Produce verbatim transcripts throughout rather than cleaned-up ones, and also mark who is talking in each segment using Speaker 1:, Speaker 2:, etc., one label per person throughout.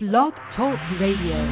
Speaker 1: Blog Talk Radio.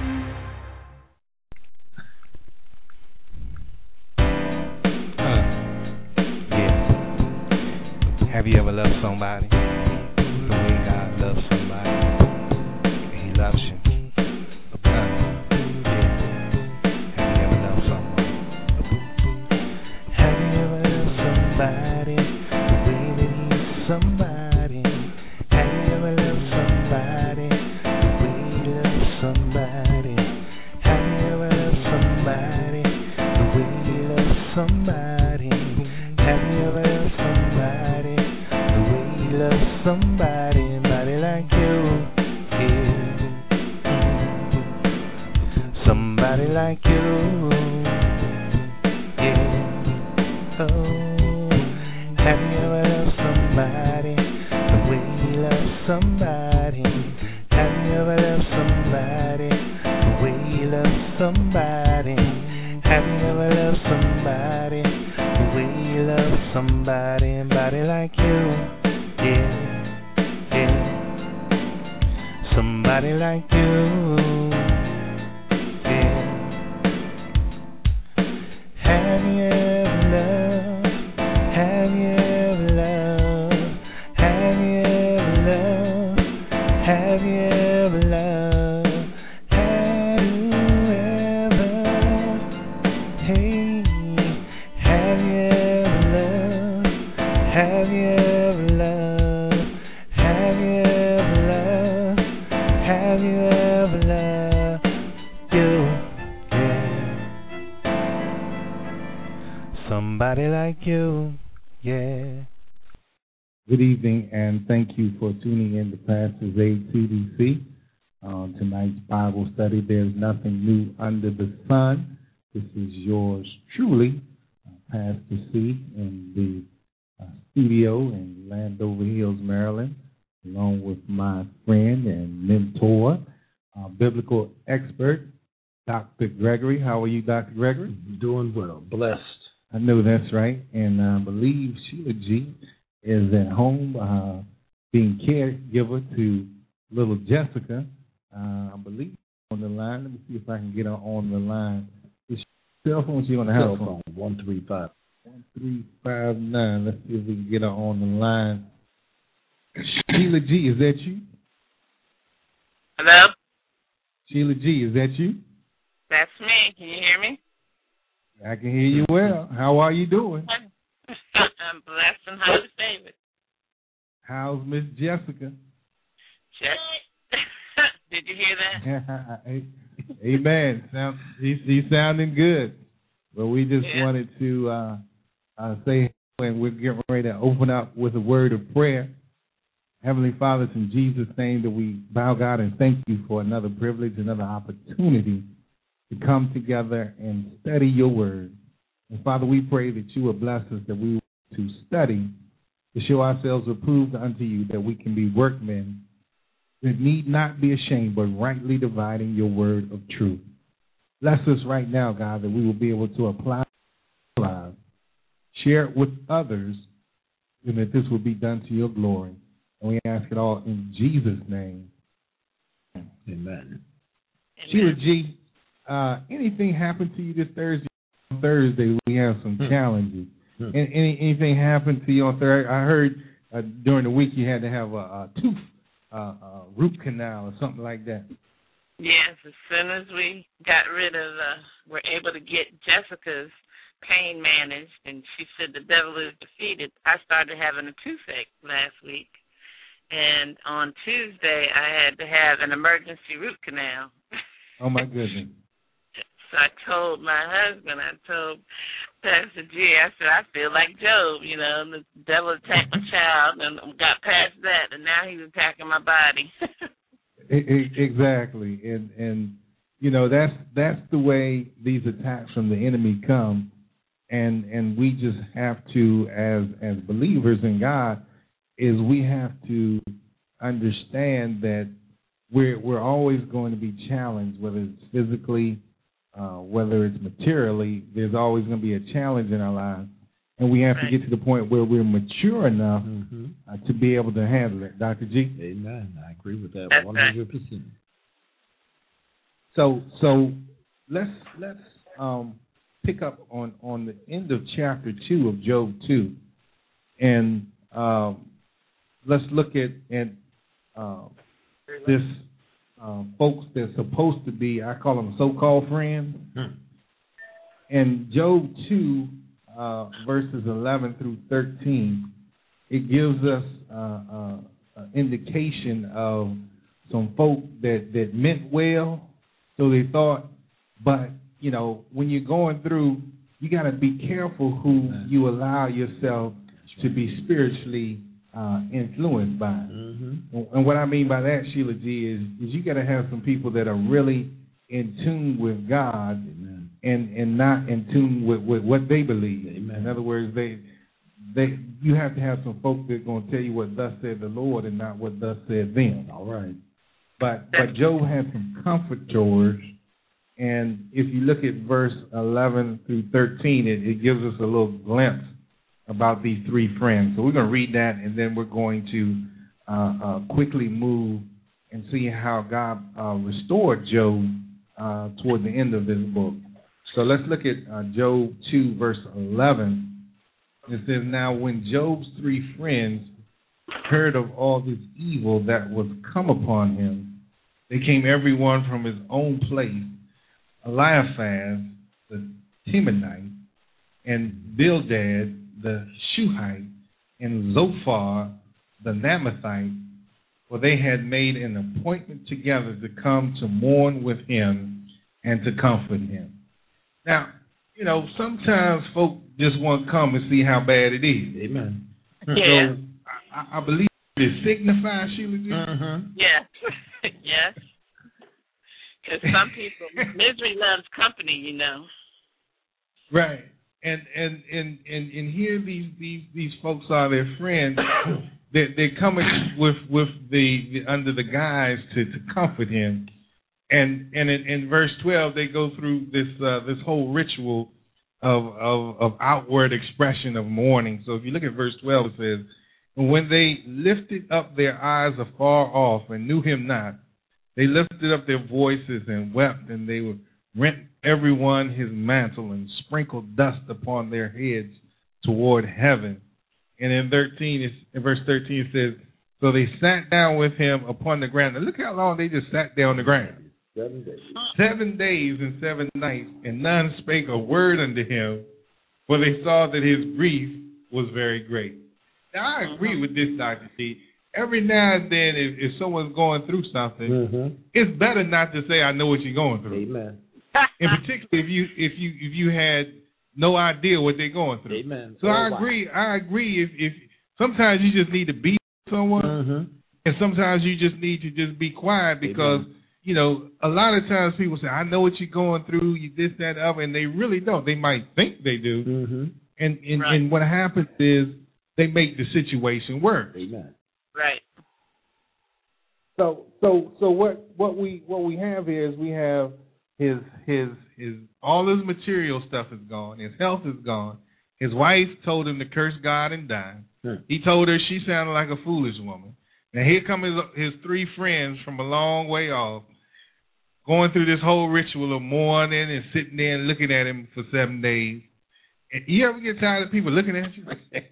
Speaker 2: Have you ever loved somebody the way God loves somebody? He loves you. Uh, yeah. Have you ever loved someone? Have you ever loved somebody the way that he's somebody? Have you ever loved somebody the way he loves somebody? Have you ever loved somebody the way he loves somebody? Have you ever loved somebody love somebody, somebody like you, yeah. Somebody like you, yeah. Oh, have you ever loved somebody the way you love somebody? Have you ever loved somebody the way you love somebody? Have you ever loved somebody the way you love somebody, somebody like you? Yeah, yeah, somebody like you, yeah. Have you ever loved, have you ever loved, have you ever loved, have you ever loved, have you ever, hey, have you ever loved, have you ever loved? Somebody like you, yeah.
Speaker 3: Good evening, and thank you for tuning in to Pastor's Aid C D C. On tonight's Bible study, there's nothing new under the sun. This is yours truly, uh, Pastor C, in the uh, studio in Landover Hills, Maryland, along with my friend and mentor, uh, biblical expert, Doctor Gregory. How are you, Doctor Gregory?
Speaker 4: Doing well, blessed.
Speaker 3: I know that's right, and I believe Sheila G is at home uh, being caregiver to little Jessica. Uh, I believe on the line. Let me see if I can get her on the line. Is she cell phone? She on the house phone?
Speaker 4: One three five.
Speaker 3: One three five nine. Let's see if we can get her on the line. Sheila G, is that you?
Speaker 5: Hello.
Speaker 3: Sheila G, is that you?
Speaker 5: That's me. Can you hear me?
Speaker 3: I can hear you well. How are you doing?
Speaker 5: I'm blessed and highly favored.
Speaker 3: How's Miss Jessica?
Speaker 5: Check. Did you hear
Speaker 3: that? Amen. Sound, he's, he's sounding good. Well, we just yeah. wanted to uh, uh, say, and we're getting ready to open up with a word of prayer. Heavenly Father, it's in Jesus' name that we bow, God, and thank you for another privilege, another opportunity to come together and study your word. And Father, we pray that you will bless us, that we will to study, to show ourselves approved unto you, that we can be workmen that need not be ashamed, but rightly dividing your word of truth. Bless us right now, God, that we will be able to apply our lives, share it with others, and that this will be done to your glory. And we ask it all in Jesus' name.
Speaker 4: Amen. Amen.
Speaker 3: Sheila G., Uh, anything happened to you this Thursday? On Thursday, we have some hmm. challenges. Hmm. And any, anything happened to you on Thursday? I heard uh, during the week you had to have a, a tooth uh, uh, root canal or something like that.
Speaker 5: Yes, as soon as we got rid of, uh, were able to get Jessica's pain managed, and she said the devil is defeated, I started having a toothache last week. And on Tuesday, I had to have an emergency root canal.
Speaker 3: Oh, my goodness.
Speaker 5: So I told my husband, I told Pastor G, I said, I feel like Job, you know, the devil attacked my child and got past that, and now he's attacking my body.
Speaker 3: Exactly. And, and you know, that's that's the way these attacks from the enemy come. And and we just have to, as as believers in God, is we have to understand that we're we're always going to be challenged, whether it's physically, Uh, whether it's materially. There's always going to be a challenge in our lives. And we have right. to get to the point where we're mature enough mm-hmm. uh, to be able to handle it. Doctor G?
Speaker 4: Amen. I agree with that
Speaker 5: That's
Speaker 4: one hundred percent.
Speaker 3: So so let's let's um, pick up on, on the end of chapter two of Job two, and um, let's look at at uh, this uh, folks that's supposed to be, I call them so-called friends. Hmm. And Job two, uh, verses eleven through thirteen, it gives us uh, uh, an indication of some folk that, that meant well, so they thought, but, you know, when you're going through, you got to be careful who you allow yourself to be spiritually uh, influenced by. Mm-hmm. And what I mean by that, Sheila G., is, is you got to have some people that are really in tune with God. Amen. and and not in tune with, with what they believe. Amen. In other words, they they you have to have some folks that are going to tell you what thus said the Lord and not what thus said them. All right. But but Job had some comfortors, and if you look at verse eleven through thirteen, it, it gives us a little glimpse about these three friends. So we're going to read that, and then we're going to uh, uh, quickly move and see how God uh, restored Job uh, toward the end of this book. So let's look at uh, Job two, verse eleven. It says, "Now when Job's three friends heard of all this evil that was come upon him, they came every one from his own place, Eliphaz the Temanite, and Bildad the Shuhite, and Zophar the Naamathite, for they had made an appointment together to come to mourn with him and to comfort him." Now, you know, sometimes folk just want to come and see how bad it is. Amen.
Speaker 5: Yeah.
Speaker 3: So I, I believe it signifies, Sheila.
Speaker 5: Mm-hmm. Yes. Yes. Because some people, misery loves company, you know.
Speaker 3: Right. And and and and, and here these, these these folks are their friends. They're, they're coming with with the, the under the guise to, to comfort him. And and in, in verse twelve, they go through this uh, this whole ritual of, of of outward expression of mourning. So if you look at verse twelve, it says, "And when they lifted up their eyes afar off and knew him not, they lifted up their voices and wept, and they would rent everyone his mantle and sprinkled dust upon their heads toward heaven." And in thirteen, it's, in verse thirteen, it says, "So they sat down with him upon the ground." Now look how long they just sat there on the ground. Seven days. Seven days and seven nights, and none spake a word unto him, for they saw that his grief was very great. Now, I agree with this, Doctor T. Every now and then, if, if someone's going through something, mm-hmm. it's better not to say, "I know what you're going through." Amen. In particular, if you if you if you had no idea what they're going through. Amen. So oh, I agree. Wow. I agree. If if sometimes you just need to be with someone, mm-hmm. and sometimes you just need to just be quiet because. Amen. You know, a lot of times people say, "I know what you're going through, you this, that, other," and they really don't. They might think they do. Mm-hmm. And and, right. and what happens is they make the situation worse. Amen.
Speaker 5: Right.
Speaker 3: So so so what, what we what we have here is we have his his his all his material stuff is gone, his health is gone. His wife told him to curse God and die. Hmm. He told her she sounded like a foolish woman. Now here come his his three friends from a long way off, going through this whole ritual of mourning and sitting there and looking at him for seven days. And you ever get tired of people looking at you?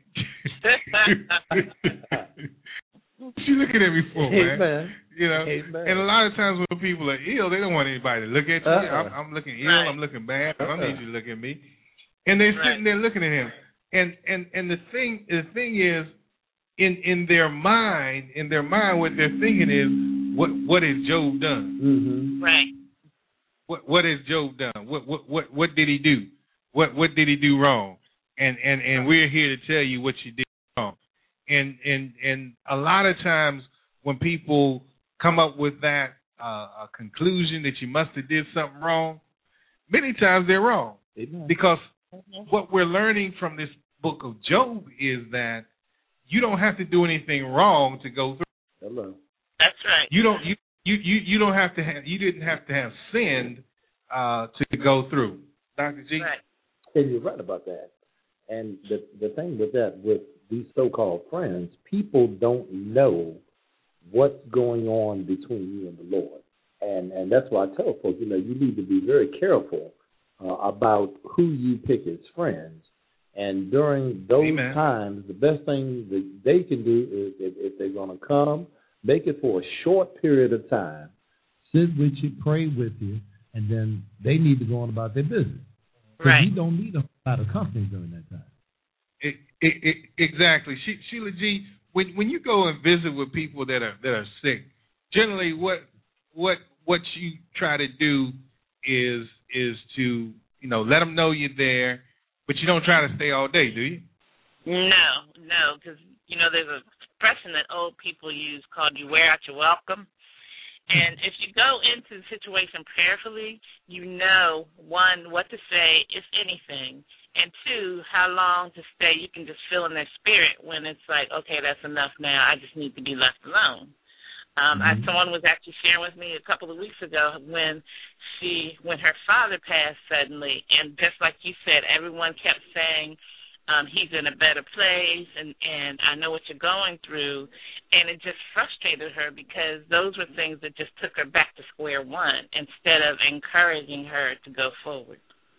Speaker 3: What you looking at me for, man? Amen. You know, Amen. And a lot of times when people are ill, they don't want anybody to look at you. Uh-uh. I'm, I'm looking ill. Right. I'm looking bad. I don't uh-uh. need you to look at me. And they're right. sitting there looking at him. And and and the thing the thing is, in in their mind, in their mind, what they're thinking is, what what has Job done? Mm-hmm.
Speaker 5: Right.
Speaker 3: What what has Job done? What what what what did he do? What what did he do wrong? And and and we're here to tell you what you did wrong. And and and a lot of times when people come up with that uh, a conclusion that you must have did something wrong, many times they're wrong. Amen. Because mm-hmm. what we're learning from this book of Job is that you don't have to do anything wrong to go through.
Speaker 4: Hello.
Speaker 5: That's right.
Speaker 3: You don't you you you, you don't have to have you didn't have to have sinned uh, to go through. Doctor G.
Speaker 5: Right.
Speaker 4: And you're right about that. And the the thing with that, with these so-called friends, people don't know what's going on between you and the Lord. And and And that's why I tell folks, you know, you need to be very careful uh, about who you pick as friends. And during those
Speaker 3: Amen.
Speaker 4: times, the best thing that they can do is if, if they're going to come, make it for a short period of time.
Speaker 6: Sit with you, pray with you, and then they need to go on about their business. Because
Speaker 5: Right.
Speaker 6: you don't need a lot of company during that time.
Speaker 3: It, it, it, exactly, she, Sheila G. When when you go and visit with people that are that are sick, generally what what what you try to do is is to you know let them know you're there, but you don't try to stay all day, do you?
Speaker 5: No, no, because, you know, there's a expression that old people use called you wear out your welcome. And if you go into the situation prayerfully, you know, one, what to say, if anything, and two, how long to stay. You can just feel in their spirit when it's like, okay, that's enough now. I just need to be left alone. Um, mm-hmm. I, someone was actually sharing with me a couple of weeks ago when she, when her father passed suddenly, and just like you said, everyone kept saying, Um, he's in a better place, and, and I know what you're going through. And it just frustrated her because those were things that just took her back to square one instead of encouraging her to go forward.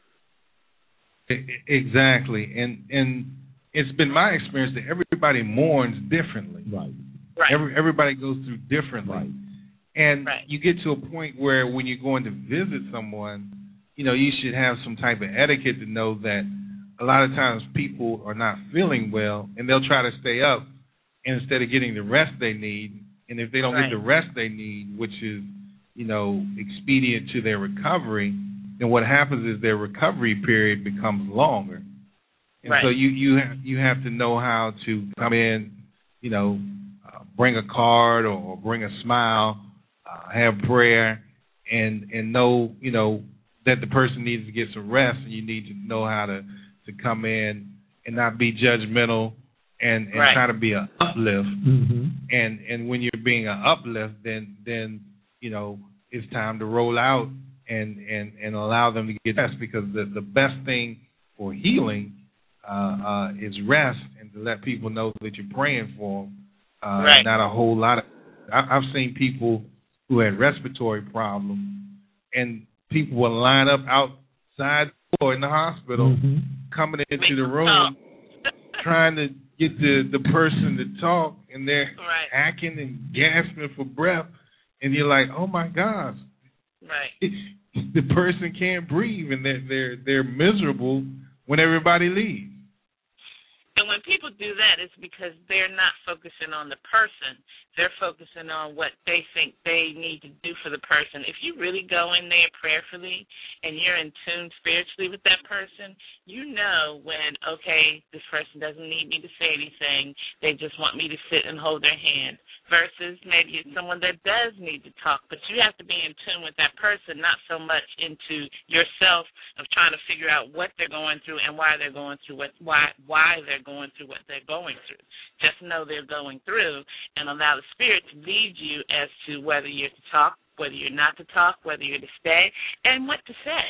Speaker 3: Exactly. And and it's been my experience that everybody mourns differently.
Speaker 6: Right.
Speaker 5: Right.
Speaker 3: Every, everybody goes through differently.
Speaker 6: Right.
Speaker 3: And
Speaker 5: right.
Speaker 3: you get to a point where when you're going to visit someone, you know, you should have some type of etiquette to know that a lot of times people are not feeling well, and they'll try to stay up instead of getting the rest they need. And if they don't
Speaker 5: right.
Speaker 3: get the rest they need, which is, you know, expedient to their recovery, then what happens is their recovery period becomes longer. And
Speaker 5: right.
Speaker 3: so you you have, you have to know how to come in, you know, uh, bring a card or, or bring a smile, uh, have prayer, and and know, you know, that the person needs to get some rest, and you need to know how to to come in and not be judgmental and, and
Speaker 5: right.
Speaker 3: try to be an uplift.
Speaker 6: Mm-hmm.
Speaker 3: And and when you're being an uplift, then then you know it's time to roll out and, and, and allow them to get rest, because the, the best thing for healing uh, uh, is rest, and to let people know that you're praying for them. Uh,
Speaker 5: right.
Speaker 3: Not a whole lot of. I, I've seen people who had respiratory problems, and people will line up outside the door in the hospital.
Speaker 6: Mm-hmm.
Speaker 3: Coming into the room, trying to get the, the person to talk, and they're
Speaker 5: right.
Speaker 3: hacking and gasping for breath, and you're like, oh my gosh,
Speaker 5: right?
Speaker 3: The person can't breathe, and they're they're they're miserable when everybody leaves.
Speaker 5: And when people do that, it's because they're not focusing on the person. They're focusing on what they think they need to do for the person. If you really go in there prayerfully and you're in tune spiritually with that person, you know when, okay, this person doesn't need me to say anything. They just want me to sit and hold their hand. Versus maybe it's someone that does need to talk. But you have to be in tune with that person, not so much into yourself of trying to figure out what they're going through and why they're going through what why why they're going through what they're going through. Just know they're going through, and allow the Spirit to lead you as to whether you're to talk, whether you're not to talk, whether you're to stay, and what to say.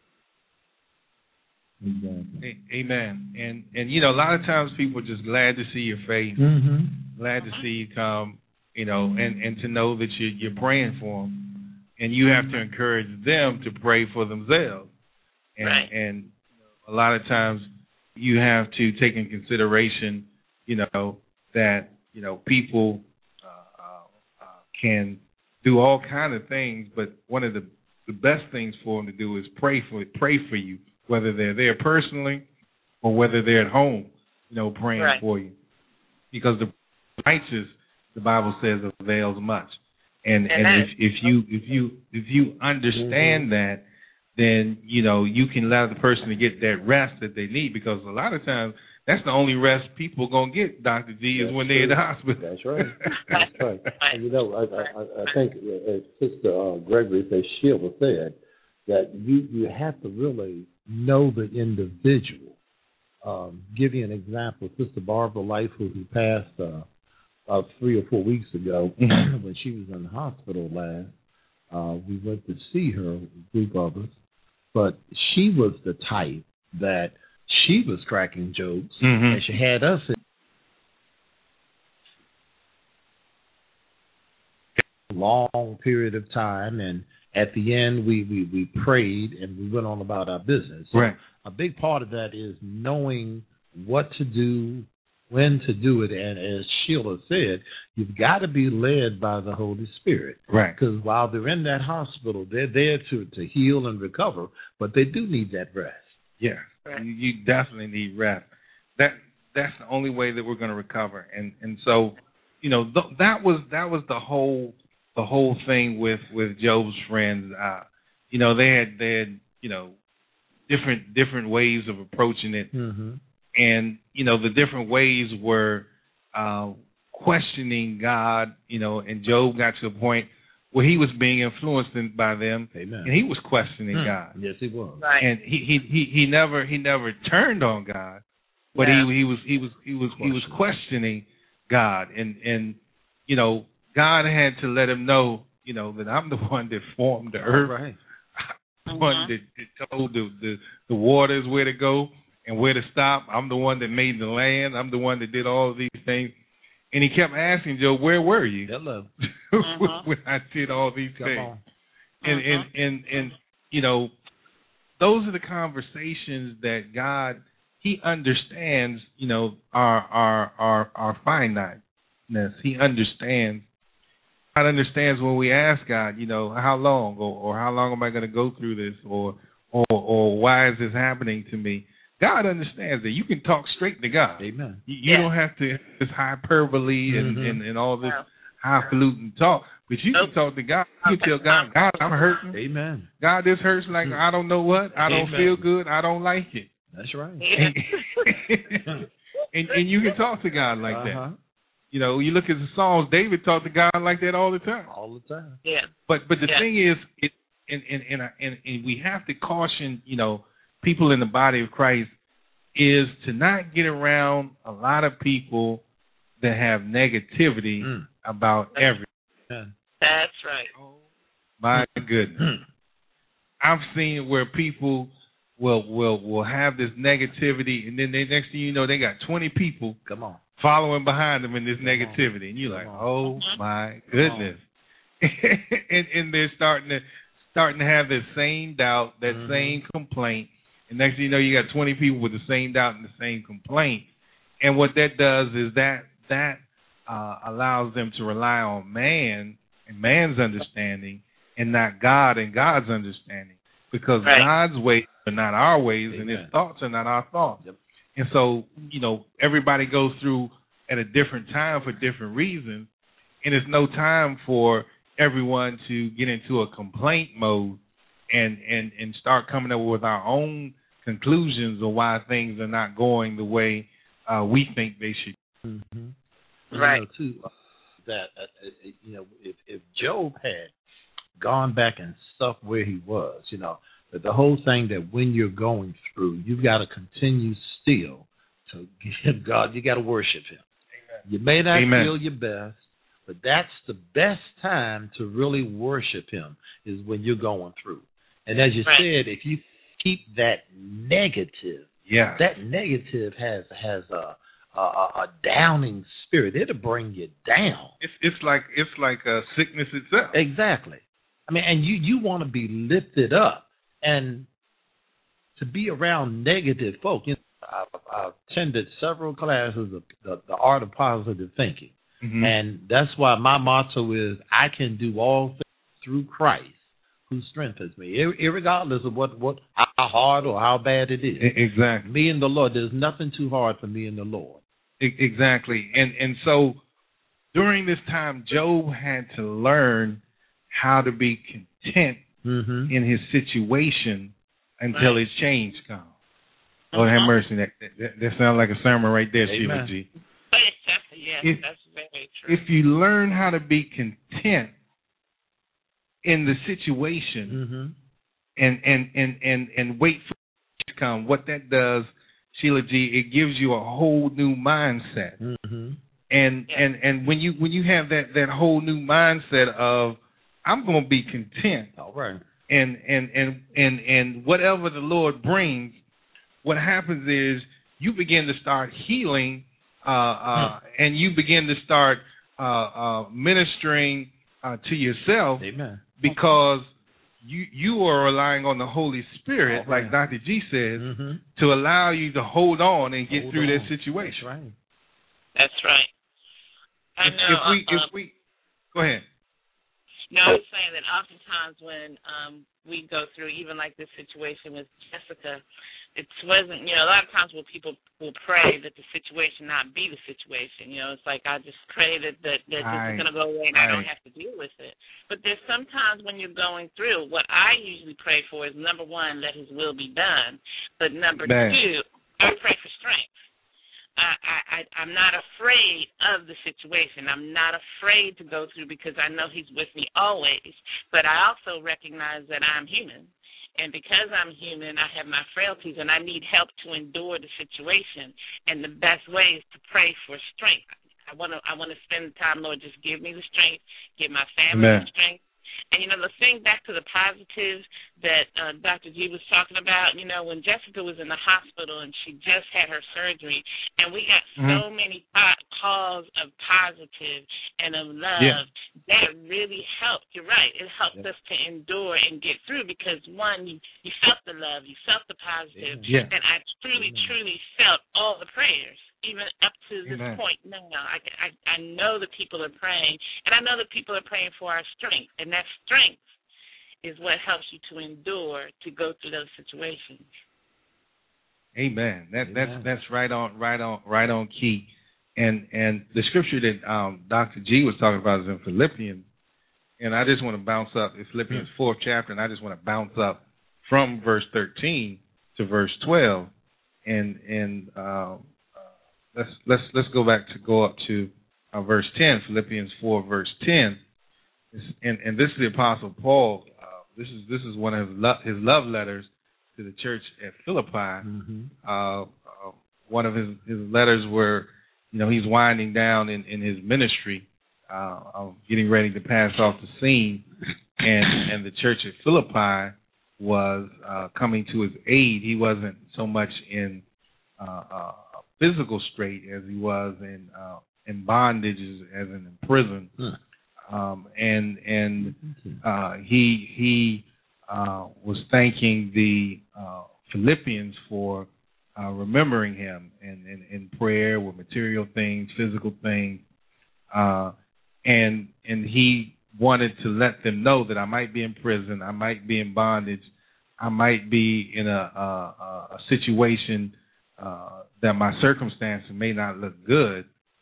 Speaker 6: Exactly.
Speaker 3: Amen. And and you know, a lot of times people are just glad to see your face,
Speaker 6: mm-hmm.
Speaker 3: glad to see you come, you know, and, and to know that you're, you're praying for them, and you have to encourage them to pray for themselves. And
Speaker 5: right.
Speaker 3: and a lot of times you have to take in consideration, you know, that you know people uh, uh, can do all kind of things, but one of the the best things for them to do is pray for pray for you. Whether they're there personally or whether they're at home, you know, praying
Speaker 5: right.
Speaker 3: for you. Because the righteous, the Bible says, avails much. And and, and if, if you if you if you understand mm-hmm. that, then you know you can allow the person to get that rest that they need. Because a lot of times that's the only rest people are gonna get, Doctor G, is
Speaker 4: that's
Speaker 3: when
Speaker 4: true.
Speaker 3: they're in the hospital.
Speaker 4: That's right. That's right. And you know, I I, I think as Sister uh, Gregory says, Sheila said that you you have to really know the individual. Um, give you an example. Sister Barbara Lightfoot, who passed uh, about three or four weeks ago
Speaker 3: mm-hmm.
Speaker 4: when she was in the hospital last, uh, we went to see her, a group of us, but she was the type that she was cracking jokes,
Speaker 3: mm-hmm.
Speaker 4: and she had us in
Speaker 6: long period of time, and at the end we, we, we prayed and we went on about our business. So
Speaker 3: Right.
Speaker 6: a big part of that is knowing what to do, when to do it, and as Sheila said, you've got to be led by the Holy Spirit.
Speaker 3: Right.
Speaker 6: Because while they're in that hospital, they're there to, to heal and recover, but they do need that rest.
Speaker 3: Yeah,
Speaker 5: Right.
Speaker 3: you, you definitely need rest. That that's the only way that we're going to recover. And and so, you know, th- that was that was the whole the whole thing with, with Job's friends. Uh, you know, they had they had you know different different ways of approaching it.
Speaker 6: Mm-hmm.
Speaker 3: And, you know, the different ways were uh, questioning God, you know, and Job got to a point where he was being influenced by them.
Speaker 6: Amen.
Speaker 3: And he was questioning
Speaker 6: Mm.
Speaker 3: God.
Speaker 6: Yes, he was.
Speaker 5: Right.
Speaker 3: And he, he, he, he never he never turned on God, but
Speaker 5: No.
Speaker 3: he he was he was he was he was questioning God. And, and you know, God had to let him know, you know, that I'm the one that formed the earth.
Speaker 6: Right.
Speaker 3: I'm the one that, that told the, the, the waters where to go and where to stop. I'm the one that made the land. I'm the one that did all of these things. And he kept asking Job, where were you?
Speaker 6: Hello.
Speaker 5: Mm-hmm.
Speaker 3: when I did all these
Speaker 6: Come
Speaker 3: things?
Speaker 6: on.
Speaker 3: And,
Speaker 5: Mhm.
Speaker 3: and, and, and, you know, those are the conversations that God, he understands, you know, our, our, our, our finiteness. He understands. God understands when we ask God, you know, how long or, or how long am I going to go through this or, or, or why is this happening to me? God understands that. You can talk straight to God.
Speaker 6: Amen.
Speaker 3: You, you
Speaker 5: Yeah.
Speaker 3: don't have to this hyperbole and,
Speaker 6: Mhm.
Speaker 3: and, and all this
Speaker 5: No.
Speaker 3: highfalutin talk. But you
Speaker 5: Nope.
Speaker 3: can talk to God. You can tell God, God, I'm hurting.
Speaker 6: Amen.
Speaker 3: God, this hurts like I don't know what. I don't
Speaker 6: Amen.
Speaker 3: feel good. I don't like it.
Speaker 6: That's right.
Speaker 5: Yeah.
Speaker 3: and, and you can talk to God like that.
Speaker 6: Uh-huh.
Speaker 3: You know, you look at the Psalms, David talked to God like that all the time.
Speaker 6: All the time.
Speaker 5: Yeah.
Speaker 3: But but the
Speaker 5: Yeah.
Speaker 3: thing is, it, and, and, and, and, and we have to caution, you know, people in the body of Christ is to not get around a lot of people that have negativity
Speaker 6: Mm.
Speaker 3: about everything.
Speaker 6: Yeah.
Speaker 5: That's right.
Speaker 3: My goodness.
Speaker 6: Mm.
Speaker 3: I've seen where people will will will have this negativity, and then they, next thing you know, they got twenty people
Speaker 6: Come on.
Speaker 3: following behind them in this
Speaker 6: Come
Speaker 3: negativity, and you're like,
Speaker 6: Come
Speaker 3: oh
Speaker 5: Mhm.
Speaker 3: my goodness, and, and they're starting to starting to have that same doubt, that
Speaker 6: Mhm.
Speaker 3: same complaint, and next thing you know, you got twenty people with the same doubt and the same complaint, and what that does is that that uh, allows them to rely on man and man's understanding, and not God and God's understanding, because
Speaker 5: Right.
Speaker 3: God's ways are not our ways, and His
Speaker 6: Amen.
Speaker 3: thoughts are not our thoughts.
Speaker 6: Yep.
Speaker 3: And so, you know, everybody goes through at a different time for different reasons, and it's no time for everyone to get into a complaint mode and, and, and start coming up with our own conclusions of why things are not going the way uh, we think they should.
Speaker 6: Mm-hmm.
Speaker 5: Right.
Speaker 6: You know, too, uh, that uh, uh, you know, if if Job had gone back and stuck where he was, you know, that the whole thing that when you're going through, you've got to continue still to give God. You got to worship Him. Amen. You may not
Speaker 3: Amen.
Speaker 6: feel your best, but that's the best time to really worship Him is when you're going through. And as you
Speaker 5: Right.
Speaker 6: said, if you keep that negative,
Speaker 3: Yeah.
Speaker 6: that negative has has a a, a downing spirit. It'll bring you down.
Speaker 3: It's it's like it's like a sickness itself.
Speaker 6: Exactly. I mean, and you you want to be lifted up, and to be around negative folk. You know, I've, I've attended several classes of the, the art of positive thinking,
Speaker 3: Mhm.
Speaker 6: and that's why my motto is I can do all things through Christ who strengthens me, Ir- irregardless of what what how hard or how bad it is.
Speaker 3: E- Exactly.
Speaker 6: Me and the Lord, there's nothing too hard for me and the Lord.
Speaker 3: E- Exactly. And and so during this time, Job had to learn how to be content
Speaker 6: Mm-hmm.
Speaker 3: in his situation until
Speaker 5: Right.
Speaker 3: his change comes. Lord have
Speaker 5: Mhm.
Speaker 3: mercy. That, that that sounds like a sermon right there, Sheila
Speaker 6: Amen.
Speaker 3: G.
Speaker 5: Yes,
Speaker 3: If-
Speaker 5: that's very true.
Speaker 3: If you learn how to be content in the situation
Speaker 6: Mm-hmm.
Speaker 3: and and and and, and wait for it to come, what that does, Sheila G, it gives you a whole new mindset.
Speaker 6: Mm-hmm.
Speaker 3: And
Speaker 5: Yeah.
Speaker 3: and and when you when you have that that whole new mindset of I'm going to be content,
Speaker 6: All right.
Speaker 3: and and and and and whatever the Lord brings, what happens is you begin to start healing, uh, uh, and you begin to start uh, uh, ministering uh, to yourself.
Speaker 6: Amen.
Speaker 3: Because you you are relying on the Holy Spirit,
Speaker 6: oh,
Speaker 3: like Doctor G says,
Speaker 6: mm-hmm.
Speaker 3: to allow you to hold on and get
Speaker 6: hold
Speaker 3: through
Speaker 6: on.
Speaker 3: that situation.
Speaker 6: That's right.
Speaker 5: That's right. I
Speaker 3: if,
Speaker 5: know.
Speaker 3: If we,
Speaker 5: um,
Speaker 3: if we, go ahead.
Speaker 5: No, I was saying that oftentimes when um, we go through even like this situation with Jessica, it wasn't, you know, a lot of times when people will pray that the situation not be the situation. You know, it's like I just pray that, that, that
Speaker 3: right.
Speaker 5: this is going to go away and
Speaker 3: right.
Speaker 5: I don't have to deal with it. But there's sometimes when you're going through, what I usually pray for is, number one, let his will be done. But number
Speaker 3: Man.
Speaker 5: two, I pray for strength. I, I, I'm not afraid of the situation. I'm not afraid to go through because I know he's with me always. But I also recognize that I'm human. And because I'm human, I have my frailties, and I need help to endure the situation. And the best way is to pray for strength. I want to I want to spend time, Lord, just give me the strength, give my family
Speaker 3: Amen.
Speaker 5: the strength. And, you know, the thing back to the positives that uh, Doctor G was talking about, you know, when Jessica was in the hospital and she just had her surgery, and we got mm-hmm. so many po- calls of positive and of love,
Speaker 3: yeah.
Speaker 5: that really helped. You're right. It helped
Speaker 3: yeah.
Speaker 5: us to endure and get through because, one, you, you felt the love, you felt the positive,
Speaker 3: yeah.
Speaker 5: and I truly, Amen. truly felt all the prayers. Even up to this
Speaker 3: Amen.
Speaker 5: point now, I, I, I know that people are praying, and I know that people are praying for our strength, and that strength is what helps you to endure, to go through those situations.
Speaker 3: Amen. That
Speaker 6: Amen.
Speaker 3: that's that's right on, right on, right on key. And and the scripture that um, Doctor G was talking about is in Philippians, and I just want to bounce up. It's Philippians mm-hmm. fourth chapter, and I just want to bounce up from verse thirteen to verse twelve, and and. Uh, Let's let's let's go back to go up to uh, verse ten, Philippians four, verse ten, and and this is the Apostle Paul. Uh, this is this is one of his love, his love letters to the church at Philippi. Mm-hmm. Uh, uh, one of his, his letters where, you know, he's winding down in, in his ministry, uh, of getting ready to pass off the scene, and and the church at Philippi was uh, coming to his aid. He wasn't so much in uh, uh, physical strait as he was in uh, in bondage, as, as in prison, huh. um, and and uh, he he uh, was thanking the uh, Philippians for uh, remembering him in, in, in prayer with material things, physical things, uh, and and he wanted to let them know that I might be in prison, I might be in bondage, I might be in a a, a situation. Uh, that my circumstances may not look good,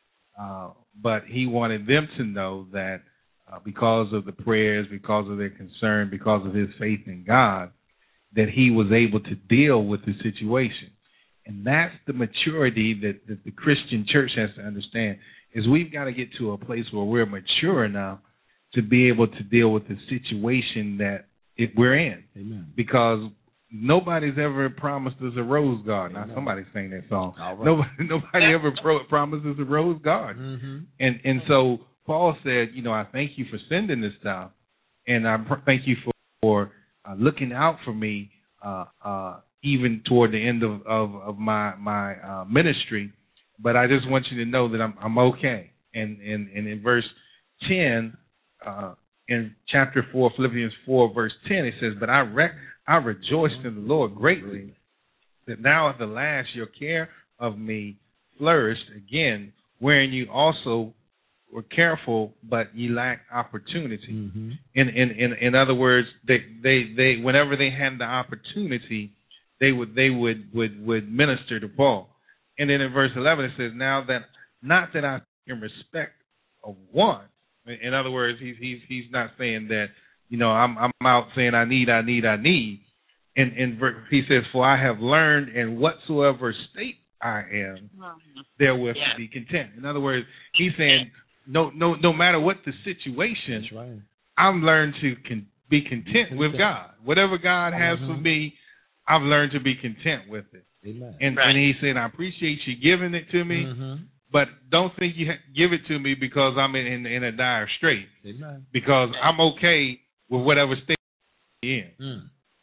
Speaker 3: uh, but he wanted them to know that uh, because of the prayers, because of their concern, because of his faith in God, that he was able to deal with the situation. And that's the maturity that, that the Christian church has to understand, is we've got to get to a place where we're mature enough to be able to deal with the situation that it, we're in. Amen. Because nobody's ever promised us a rose garden. Now, somebody sang that song. Right. Nobody, nobody ever pro- promised us a rose garden. Mm-hmm. And and so Paul said, you know, I thank you for sending this stuff, and I pr- thank you for, for uh, looking out for me, uh, uh, even toward the end of of, of my my uh, ministry. But I just want you to know that I'm I'm okay. And and, and in verse ten, uh, in chapter four, Philippians four, verse ten, it says, "But I rec." I rejoiced in the Lord greatly that now at the last your care of me flourished again, wherein you also were careful, but ye lacked opportunity." Mm-hmm. In, in in in other words, they, they they whenever they had the opportunity, they would they would would would minister to Paul. And then in verse eleven it says, "Now that not that I in respect of one." In other words, he's he's he's not saying that, you know, I'm I'm out saying I need, I need, I need. And, and he says, "For I have learned in whatsoever state I am, therewith yeah. to be content." In other words, he's saying, no no no matter what the situation, that's right. I've learned to con- be content with God. Whatever God has mm-hmm. for me, I've learned to be content with it. Amen. And, right. and he said, "I appreciate you giving it to me, mm-hmm. but don't think you ha- give it to me because I'm in, in, in a dire strait. Amen. Because I'm okay with whatever state I'm in." Mm.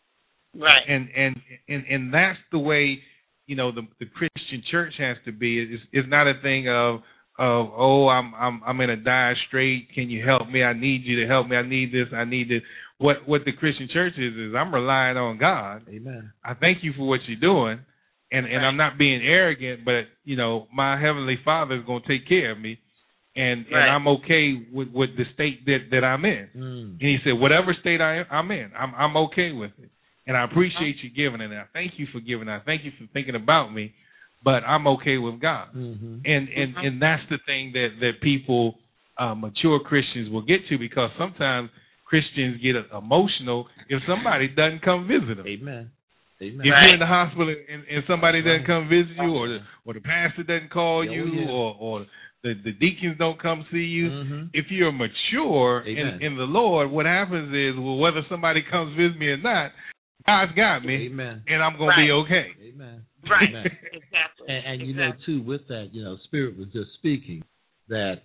Speaker 3: Right. And, and and and that's the way, you know, the the Christian church has to be. It's, it's not a thing of, of, oh, I'm I'm I'm in a dire strait. Can you help me? I need you to help me. I need this. I need this. What what the Christian church is is I'm relying on God.
Speaker 6: Amen.
Speaker 3: I thank you for what you're doing, and and I'm not being arrogant, but you know my Heavenly Father is going to take care of me, and
Speaker 5: right.
Speaker 3: and I'm okay with, with the state that, that I'm in.
Speaker 6: Mm.
Speaker 3: And He said, whatever state I am, I'm in, I'm I'm okay with it, and I appreciate you giving it. I thank you for giving. I thank you for thinking about me, but I'm okay with God.
Speaker 6: Mm-hmm.
Speaker 3: And and and that's the thing that that people, uh, mature Christians, will get to, because sometimes Christians get emotional if somebody doesn't come visit them.
Speaker 6: Amen. Amen.
Speaker 3: If
Speaker 5: Right.
Speaker 3: you're in the hospital and, and somebody
Speaker 6: Right.
Speaker 3: doesn't come visit you, or the or the pastor doesn't call
Speaker 6: Oh,
Speaker 3: you,
Speaker 6: yeah.
Speaker 3: or or the, the deacons don't come see you,
Speaker 6: Mm-hmm.
Speaker 3: if you're mature
Speaker 6: Amen.
Speaker 3: in, in the Lord, what happens is, well, whether somebody comes visit me or not, God's got me,
Speaker 6: Amen.
Speaker 3: and I'm gonna be
Speaker 5: Right.
Speaker 3: okay.
Speaker 6: Amen.
Speaker 5: Right.
Speaker 6: Amen.
Speaker 5: Exactly.
Speaker 6: And, and you
Speaker 5: exactly.
Speaker 6: know, too, with that, you know, Spirit was just speaking that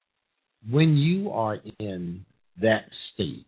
Speaker 6: when you are in that state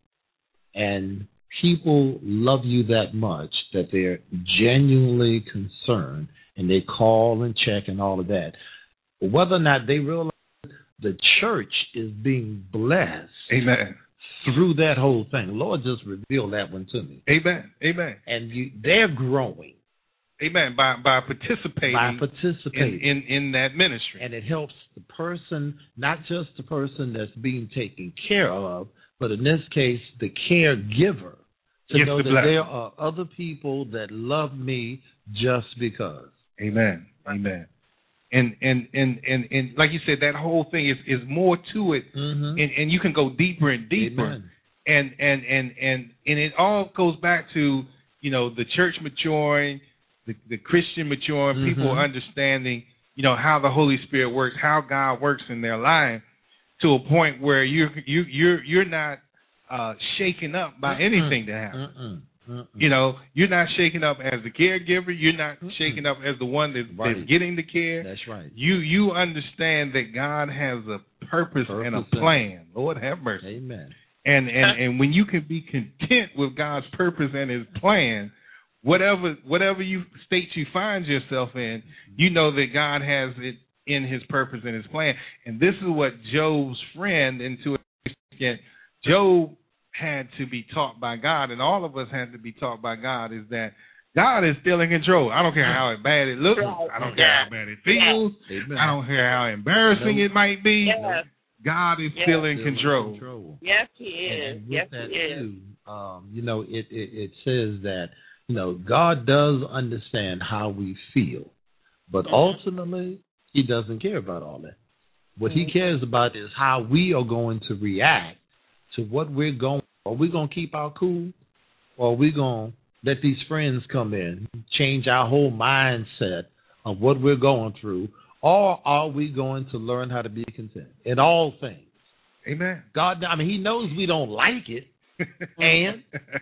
Speaker 6: and people love you that much that they're genuinely concerned and they call and check and all of that, whether or not they realize the church is being blessed
Speaker 3: Amen.
Speaker 6: through that whole thing. Lord just revealed that one to me.
Speaker 3: Amen. Amen.
Speaker 6: And you, they're growing.
Speaker 3: Amen. By by participating,
Speaker 6: By participating.
Speaker 3: in, in, in that ministry.
Speaker 6: And it helps the person, not just the person that's being taken care of, but in this case, the caregiver, to
Speaker 3: Yes,
Speaker 6: know
Speaker 3: the
Speaker 6: that
Speaker 3: blessing.
Speaker 6: there are other people that love me just because.
Speaker 3: Amen. Amen. And and, and, and and like you said, that whole thing is, is more to it,
Speaker 6: Mm-hmm.
Speaker 3: and, and you can go deeper and deeper.
Speaker 6: Amen.
Speaker 3: And, and and and and it all goes back to, you know, the church maturing, the, the Christian maturing,
Speaker 6: Mhm.
Speaker 3: people understanding, you know, how the Holy Spirit works, how God works in their life, to a point where you're you you're you're not uh, shaken up by
Speaker 6: Mm-mm.
Speaker 3: anything that happens.
Speaker 6: Mm-mm. Mm-mm.
Speaker 3: You know, you're not shaken up as the caregiver. You're not
Speaker 6: Mm-mm.
Speaker 3: shaken up as the one that,
Speaker 6: Right.
Speaker 3: that's getting the care.
Speaker 6: That's right.
Speaker 3: You you understand that God has a purpose, and a
Speaker 6: Purpose and-
Speaker 3: plan. Lord have mercy.
Speaker 6: Amen.
Speaker 3: And and and when you can be content with God's purpose and His plan, whatever whatever you state you find yourself in, you know that God has it in His purpose and His plan. And this is what Job's friend, into an extent, Job had to be taught by God, and all of us had to be taught by God, is that God is still in control. I don't care how bad it looks. I don't care how bad it feels.
Speaker 6: Amen.
Speaker 3: I don't care how embarrassing
Speaker 6: No.
Speaker 3: it might be.
Speaker 5: Yes.
Speaker 3: God is
Speaker 5: Yes.
Speaker 3: still in
Speaker 6: Still in
Speaker 3: control.
Speaker 6: control.
Speaker 5: Yes, he
Speaker 6: And,
Speaker 5: is.
Speaker 6: and with
Speaker 5: Yes,
Speaker 6: that
Speaker 5: he is.
Speaker 6: too, um, you know, it, it, it says that, you know, God does understand how we feel, but
Speaker 5: Mhm.
Speaker 6: ultimately He doesn't care about all that. What He
Speaker 5: Mhm.
Speaker 6: cares about is how we are going to react to what we're going. Are we going to keep our cool, or are we going to let these friends come in, change our whole mindset of what we're going through, or are we going to learn how to be content in all things?
Speaker 3: Amen.
Speaker 6: God, I mean, He knows we don't like it, and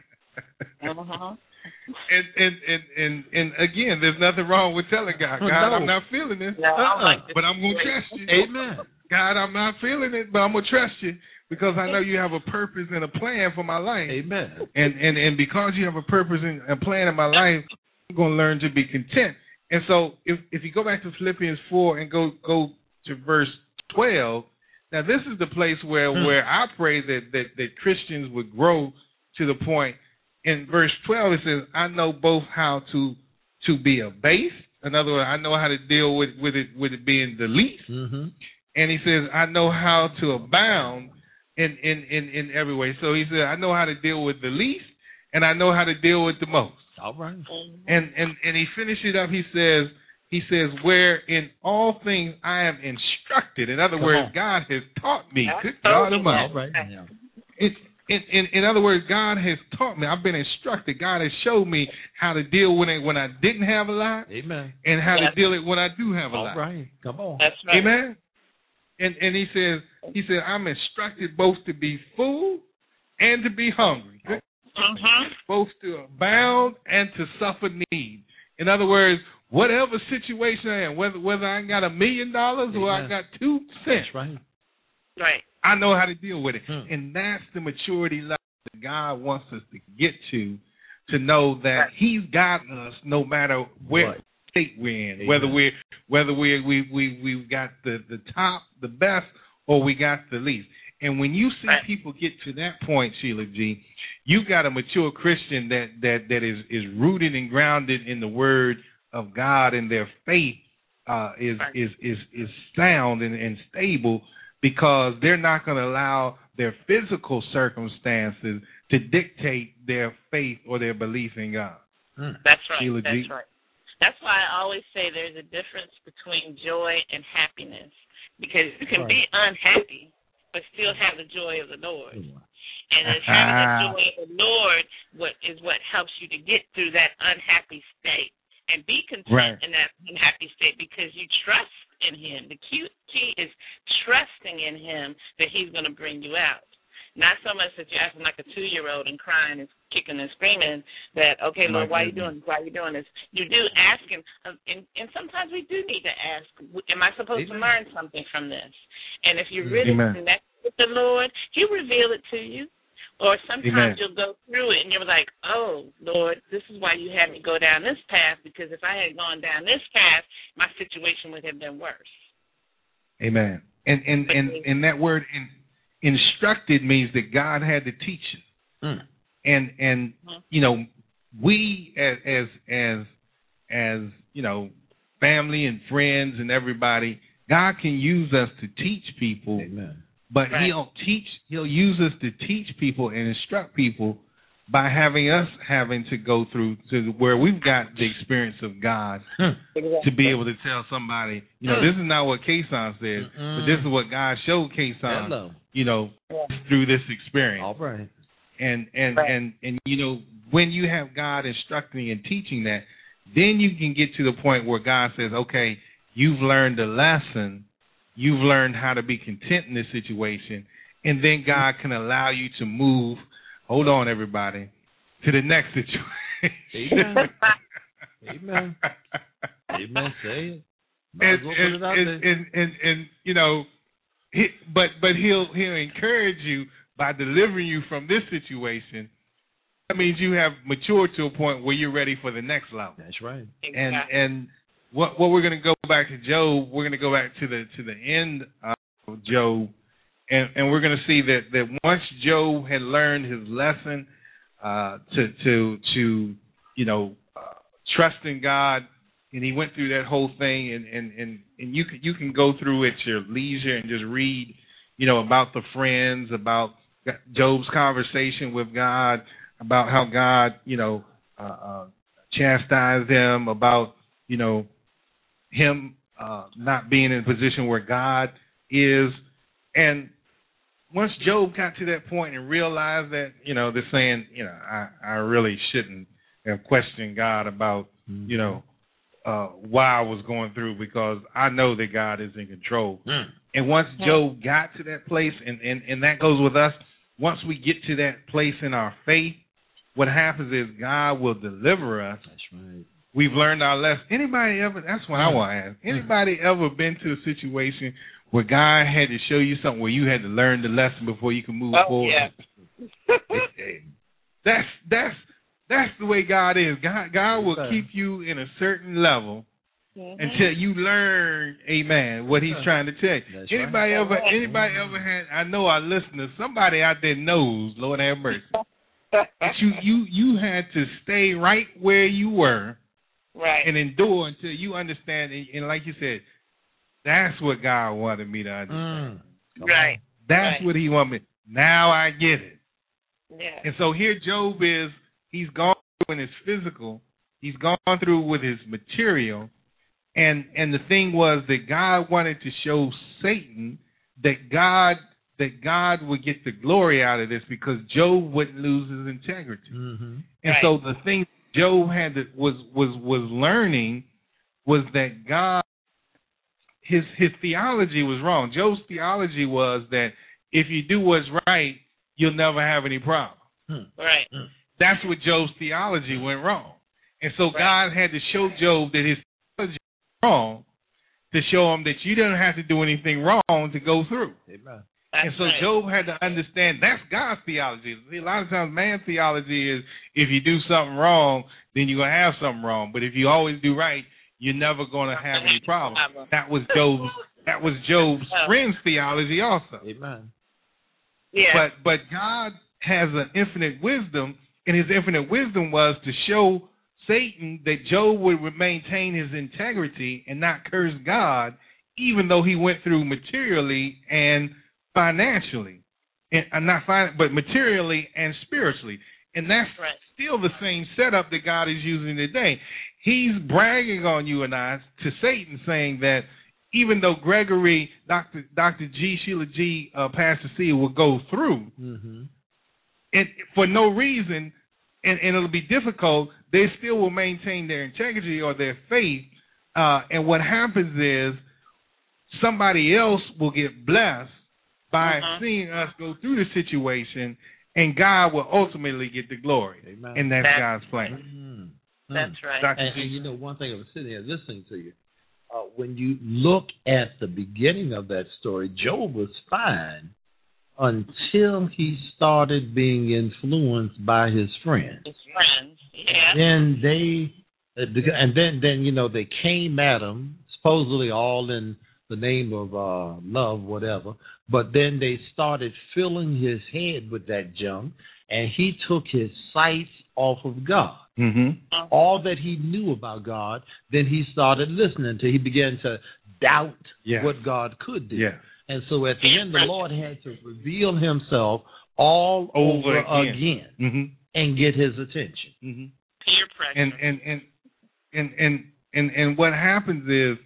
Speaker 5: Uh-huh.
Speaker 3: and, and and and and again, there's nothing wrong with telling God, God,
Speaker 6: No.
Speaker 3: I'm not feeling this,
Speaker 5: No, I
Speaker 6: Uh-uh.
Speaker 5: like this
Speaker 3: but I'm gonna
Speaker 5: situation.
Speaker 3: trust you.
Speaker 6: Amen.
Speaker 3: God, I'm not feeling it, but I'm gonna trust you because I know you have a purpose and a plan for my life.
Speaker 6: Amen.
Speaker 3: And and and because you have a purpose and a plan in my life, I'm gonna learn to be content. And so, if if you go back to Philippians four and go go to verse twelve, now this is the place where
Speaker 6: Hmm.
Speaker 3: where I pray that that that Christians would grow to the point. In verse twelve, it says, "I know both how to to be abased." In other words, I know how to deal with with it with it being the least.
Speaker 6: Mm-hmm.
Speaker 3: And he says, "I know how to abound in in in in every way." So he said, "I know how to deal with the least, and I know how to deal with the most."
Speaker 6: All right.
Speaker 5: Mhm.
Speaker 3: And and and he finished it up. He says, he says, "Where in all things I am instructed." In other
Speaker 6: Come
Speaker 3: words,
Speaker 6: on.
Speaker 3: God has taught me.
Speaker 5: I
Speaker 3: Good
Speaker 5: told
Speaker 3: God
Speaker 5: you
Speaker 3: Almighty.
Speaker 6: All right. Yeah.
Speaker 3: It's in, in in other words, God has taught me. I've been instructed. God has showed me how to deal with it when I didn't have a lot,
Speaker 6: Amen.
Speaker 3: and how
Speaker 5: Yes.
Speaker 3: to deal it when I do have a
Speaker 6: All
Speaker 3: lot.
Speaker 6: right. Come on.
Speaker 5: That's right.
Speaker 3: Amen. And and he says, he said, "I'm instructed both to be full and to be hungry,
Speaker 5: Mhm.
Speaker 3: both to abound and to suffer need." In other words, whatever situation I am, whether whether I got a million dollars or I
Speaker 6: Amen.
Speaker 3: got two cents,
Speaker 6: That's right.
Speaker 5: Right.
Speaker 3: I know how to deal with it.
Speaker 6: Hmm.
Speaker 3: And that's the maturity level that God wants us to get to, to know that
Speaker 5: Right.
Speaker 3: He's got us no matter where
Speaker 6: Right.
Speaker 3: state we're in,
Speaker 6: Amen.
Speaker 3: whether we're whether we we we we've got the, the top, the best, or we got the least. And when you see
Speaker 5: Right.
Speaker 3: people get to that point, Sheila G, you've got a mature Christian that that that is is rooted and grounded in the Word of God, and their faith uh, is,
Speaker 5: Right.
Speaker 3: is is is sound and, and stable, because they're not going to allow their physical circumstances to dictate their faith or their belief in God.
Speaker 6: Mm.
Speaker 5: That's right.
Speaker 3: Sheila G.
Speaker 5: That's right. That's why I always say there's a difference between joy and happiness, because you can
Speaker 6: Right.
Speaker 5: be unhappy but still have the joy of the Lord.
Speaker 6: Mm.
Speaker 5: And it's having the joy of the Lord what is what helps you to get through that unhappy state and be content
Speaker 3: Right.
Speaker 5: in that unhappy state, because you trust in Him. The key key is trusting in Him that He's going to bring you out. Not so much that you're acting like a two-year-old and crying and kicking and screaming that, okay, Lord, why are you doing this? Why are you doing this? You do ask Him, and, and sometimes we do need to ask, am I supposed
Speaker 6: Amen.
Speaker 5: to learn something from this? And if you're really
Speaker 3: Amen.
Speaker 5: connected with the Lord, He'll reveal it to you. Or sometimes
Speaker 3: Amen.
Speaker 5: you'll go through it and you're like, oh, Lord, this is why you had me go down this path, because if I had gone down this path, my situation would have been worse.
Speaker 3: Amen. And and and, and that word in, instructed means that God had to teach you.
Speaker 6: Mm.
Speaker 3: And and
Speaker 5: Mhm.
Speaker 3: you know, we as as as as you know, family and friends and everybody, God can use us to teach people.
Speaker 6: Amen.
Speaker 3: But
Speaker 5: Right.
Speaker 3: he'll teach, he'll use us to teach people and instruct people by having us having to go through to where we've got the experience of God to be able to tell somebody, you know, this is not what Kason says, but this is what God showed Kason,
Speaker 6: Hello.
Speaker 3: you know,
Speaker 5: Yeah.
Speaker 3: through this experience.
Speaker 6: All right.
Speaker 3: And, and,
Speaker 5: Right.
Speaker 3: and, and, you know, when you have God instructing and teaching that, then you can get to the point where God says, okay, you've learned a lesson. You've learned how to be content in this situation, and then God can allow you to move, hold on, everybody, to the next situation.
Speaker 6: Amen. Amen. Amen. Say it. Might as
Speaker 3: and,
Speaker 6: well put
Speaker 3: and,
Speaker 6: it out
Speaker 3: and,
Speaker 6: there.
Speaker 3: and, and, and, you know, he, but but he'll he'll encourage you by delivering you from this situation. That means you have matured to a point where you're ready for the next level.
Speaker 6: That's right.
Speaker 3: And
Speaker 5: Exactly.
Speaker 3: and what what we're going to go back to Job, we're going to go back to the to the end of Job, and and we're going to see that, that once Job had learned his lesson, uh, to to to you know uh, trust in God, and he went through that whole thing, and and and, and you can you can go through at your leisure and just read, you know, about the friends, about Job's conversation with God, about how God, you know, uh, uh, chastised him, about, you know, him uh, not being in a position where God is. And once Job got to that point and realized that, you know, they're saying, you know, I, I really shouldn't have questioned God about,
Speaker 6: Mm-hmm.
Speaker 3: you know, uh, why I was going through, because I know that God is in control.
Speaker 6: Mm.
Speaker 3: And once Job got to that place, and, and, and that goes with us, once we get to that place in our faith, what happens is God will deliver us.
Speaker 6: That's right.
Speaker 3: We've learned our lesson. Anybody ever, that's what I want to ask, anybody ever been to a situation where God had to show you something where you had to learn the lesson before you can move
Speaker 5: Oh,
Speaker 3: forward?
Speaker 5: yeah.
Speaker 3: That's, that's, that's the way God is. God, God will
Speaker 6: Yes, sir.
Speaker 3: keep you in a certain level
Speaker 5: Mhm.
Speaker 3: until you learn, amen, what he's trying to tell you.
Speaker 6: That's
Speaker 3: Anybody
Speaker 5: right.
Speaker 3: ever, anybody ever had, I know our listeners, somebody out there knows, Lord have mercy, that you, you, you had to stay right where you were
Speaker 5: Right.
Speaker 3: and endure until you understand, and, and like you said, that's what God wanted me to understand.
Speaker 6: Mm. Come
Speaker 5: Right.
Speaker 3: That's
Speaker 5: Right.
Speaker 3: what he wanted me. Now I get it.
Speaker 5: Yeah.
Speaker 3: And so here Job is, he's gone through in his physical, he's gone through with his material, and and the thing was that God wanted to show Satan that God that God would get the glory out of this, because Job wouldn't lose his integrity.
Speaker 6: Mm-hmm.
Speaker 3: And
Speaker 5: Right.
Speaker 3: so the thing Job had to, was was was learning was that God, his his theology was wrong. Job's theology was that if you do what's right, you'll never have any problem.
Speaker 5: Right.
Speaker 3: That's what Job's theology went wrong. And so
Speaker 5: Right.
Speaker 3: God had to show Job that his theology was wrong, to show him that you don't have to do anything wrong to go through.
Speaker 6: Amen.
Speaker 5: That's
Speaker 3: And so
Speaker 5: right.
Speaker 3: Job had to understand that's God's theology. See, a lot of times man's theology is if you do something wrong, then you're going to have something wrong. But if you always do right, you're never going to have any problems. That was Job's. That was Job's friend's theology also.
Speaker 6: Amen.
Speaker 5: Yeah.
Speaker 3: But but God has an infinite wisdom, and His infinite wisdom was to show Satan that Job would maintain his integrity and not curse God, even though he went through materially and financially, and uh, not fin- but materially and spiritually. And that's
Speaker 5: right.
Speaker 3: still the same setup that God is using today. He's bragging on you and I to Satan, saying that even though Gregory, Doctor Doctor G, Sheila G, uh, Pastor C will go through,
Speaker 6: mm-hmm.
Speaker 3: and for no reason, and, and it'll be difficult, they still will maintain their integrity or their faith. Uh, and what happens is somebody else will get blessed by
Speaker 5: uh-huh.
Speaker 3: seeing us go through the situation, and God will ultimately get the glory.
Speaker 6: Amen.
Speaker 3: And that's, that's God's plan.
Speaker 6: Mm-hmm.
Speaker 5: That's right.
Speaker 6: And, and you know, one thing I was sitting here listening to you, uh, when you look at the beginning of that story, Job was fine until he started being influenced by his friends.
Speaker 5: His friends, yeah.
Speaker 6: Then they, and then, then you know, they came at him, supposedly all in the name of uh, love, whatever. But then they started filling his head with that junk, and he took his sights off of God.
Speaker 3: Mm-hmm.
Speaker 6: All that he knew about God, then he started listening to. He began to doubt
Speaker 3: yes.
Speaker 6: what God could do.
Speaker 3: Yes.
Speaker 6: And so at the end, the Lord had to reveal himself all over, over again, again
Speaker 3: mm-hmm.
Speaker 6: and get his attention.
Speaker 3: Mm-hmm.
Speaker 5: Peer pressure.
Speaker 3: And and, and and and and and what happens is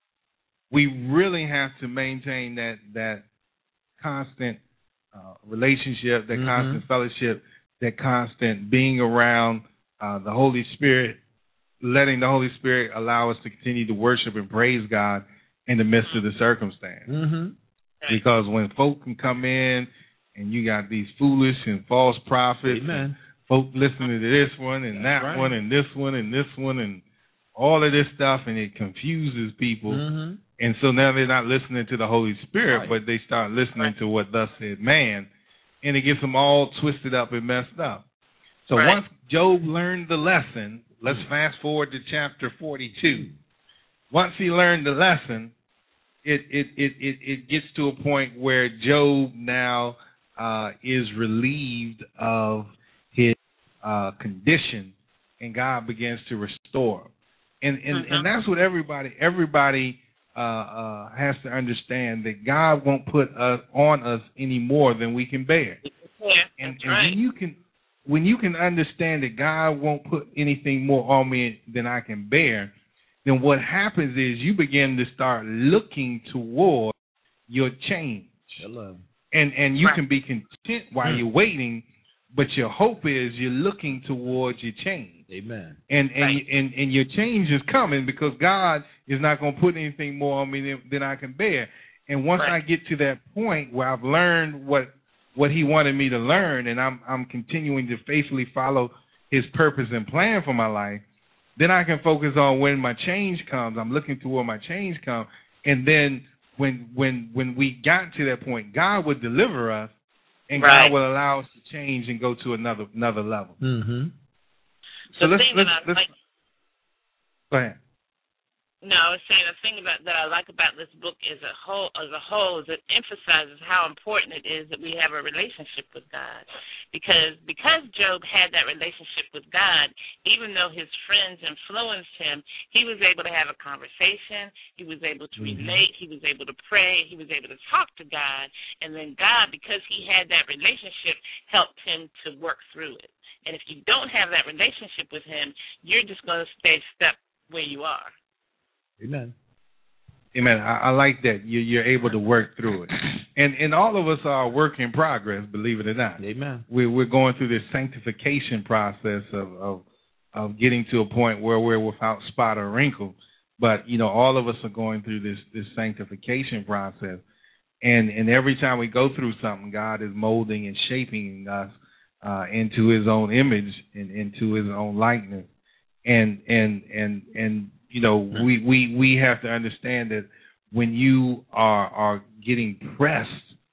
Speaker 3: we really have to maintain that that constant uh, relationship, that
Speaker 6: mm-hmm.
Speaker 3: constant fellowship, that constant being around uh, the Holy Spirit, letting the Holy Spirit allow us to continue to worship and praise God in the midst of the circumstance.
Speaker 6: Mm-hmm.
Speaker 3: Because when folk can come in and you got these foolish and false prophets, and folk listening to this one and that
Speaker 6: right.
Speaker 3: one and this one and this one and all of this stuff, and it confuses people.
Speaker 6: Mm-hmm.
Speaker 3: And so now they're not listening to the Holy Spirit,
Speaker 6: right.
Speaker 3: but they start listening
Speaker 5: right.
Speaker 3: to what thus said man, and it gets them all twisted up and messed up. So
Speaker 5: right.
Speaker 3: once Job learned the lesson, let's fast forward to chapter forty-two. Once he learned the lesson, It, it it it it gets to a point where Job now uh, is relieved of his uh, condition, and God begins to restore. And and,
Speaker 5: mm-hmm.
Speaker 3: and that's what everybody everybody uh, uh, has to understand, that God won't put us on us any more than we can bear.
Speaker 5: Yeah,
Speaker 3: and,
Speaker 5: that's
Speaker 3: and
Speaker 5: right.
Speaker 3: when you can when you can understand that God won't put anything more on me than I can bear, then what happens is you begin to start looking toward your change.
Speaker 6: Hello.
Speaker 3: And and you
Speaker 5: right.
Speaker 3: can be content while
Speaker 6: mm. you're
Speaker 3: waiting, but your hope is you're looking towards your change.
Speaker 6: Amen.
Speaker 3: And and,
Speaker 5: right.
Speaker 3: and and your change is coming, because God is not going to put anything more on me than, than I can bear. And once
Speaker 5: right.
Speaker 3: I get to that point where I've learned what what He wanted me to learn, and I'm I'm continuing to faithfully follow His purpose and plan for my life, then I can focus on when my change comes. I'm looking to where my change comes. And then when when when we got to that point, God would deliver us, and
Speaker 5: right.
Speaker 3: God will allow us to change and go to another another level.
Speaker 6: Mm-hmm.
Speaker 3: So
Speaker 5: the
Speaker 3: let's,
Speaker 5: thing
Speaker 3: let's,
Speaker 5: that I
Speaker 3: let's,
Speaker 5: like,
Speaker 3: go ahead.
Speaker 5: No, I was saying the thing about that I like about this book as a whole, as a whole, is it emphasizes how important it is that we have a relationship with God, because because Job had that relationship with God, even though his friends influenced him, he was able to have a conversation. He was able to
Speaker 6: mm-hmm.
Speaker 5: relate. He was able to pray. He was able to talk to God, and then God, because he had that relationship, helped him to work through it. And if you don't have that relationship with him, you're just going to stay stuck where you are.
Speaker 6: Amen.
Speaker 3: Amen. I, I like that. You, you're able to work through it. And and all of us are a work in progress, believe it or not.
Speaker 6: Amen.
Speaker 3: We're, we're going through this sanctification process of, of of getting to a point where we're without spot or wrinkle. But, you know, all of us are going through this, this sanctification process. And, and every time we go through something, God is molding and shaping us uh, into His own image and into His own likeness. And, and, and, and, you know, we, we, we have to understand that when you are are getting pressed,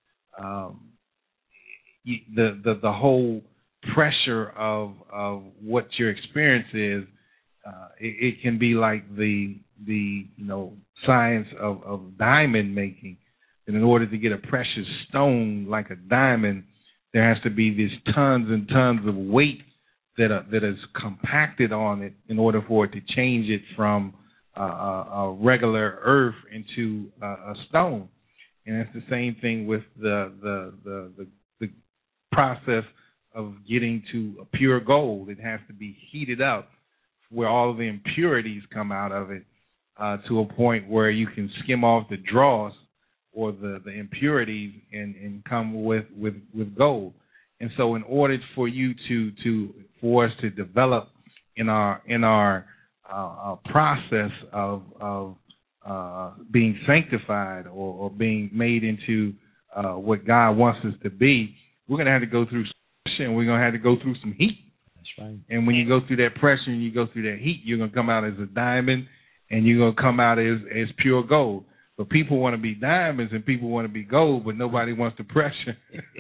Speaker 3: um, you, the, the the whole pressure of of what your experience is, uh, it, it can be like the the you know science of, of diamond making, and in order to get a precious stone like a diamond, there has to be these tons and tons of weight that are, that is compacted on it in order for it to change it from uh, a, a regular earth into uh, a stone. And it's the same thing with the the, the the the process of getting to a pure gold. It has to be heated up where all of the impurities come out of it uh, to a point where you can skim off the dross or the, the impurities and, and come with, with, with gold. And so in order for you to, to for us to develop in our in our uh, uh, process of of uh, being sanctified or, or being made into uh, what God wants us to be, we're going to have to go through and we're going to have to go through some heat.
Speaker 6: That's right.
Speaker 3: And when you go through that pressure and you go through that heat, you're going to come out as a diamond and you're going to come out as, as pure gold. But people want to be diamonds and people want to be gold, but nobody wants the pressure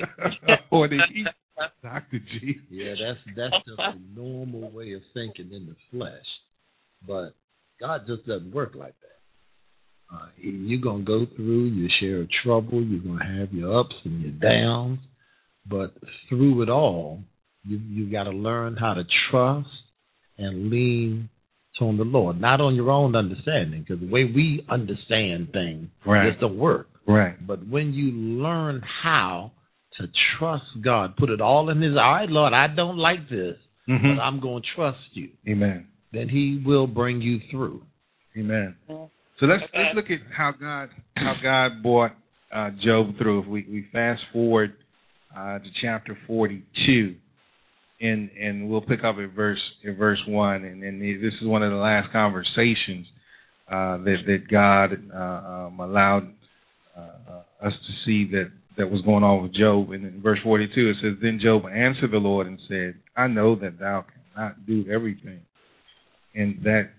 Speaker 3: or the heat. Doctor G.
Speaker 4: Yeah, that's that's just a normal way of thinking in the flesh. But God just doesn't work like that. Uh, you're going to go through your share of trouble. You're going to have your ups and your downs. But through it all, you you got to learn how to trust and lean on the Lord, not on your own understanding, because the way we understand things
Speaker 3: right.
Speaker 4: just don't work.
Speaker 3: Right.
Speaker 4: But when you learn how to trust God, put it all in His, all right, Lord, I don't like this,
Speaker 3: mm-hmm.
Speaker 4: but I'm going to trust you.
Speaker 3: Amen.
Speaker 4: Then He will bring you through.
Speaker 3: Amen. So let's let's look at how God how God brought uh, Job through. If we, we fast forward uh, to chapter forty-two. And and we'll pick up at verse at verse one, and, and this is one of the last conversations uh, that that God uh, um, allowed uh, us to see that, that was going on with Job. And in verse forty-two, it says, "Then Job answered the Lord and said, I know that thou cannot do everything, and that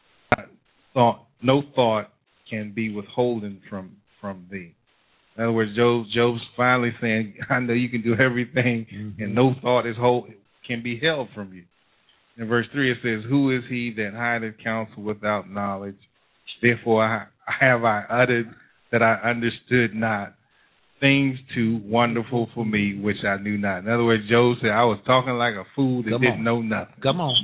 Speaker 3: thought no thought can be withholden from from thee." In other words, Job Job's finally saying, I know you can do everything, mm-hmm. and no thought is hold. can be held from you. In verse three it says, "Who is he that hideth counsel without knowledge? Therefore I, have I uttered that I understood not, things too wonderful for me which I knew not." In other words, Job said, I was talking like a fool that
Speaker 6: Come
Speaker 3: didn't
Speaker 6: on.
Speaker 3: know nothing.
Speaker 6: Come on.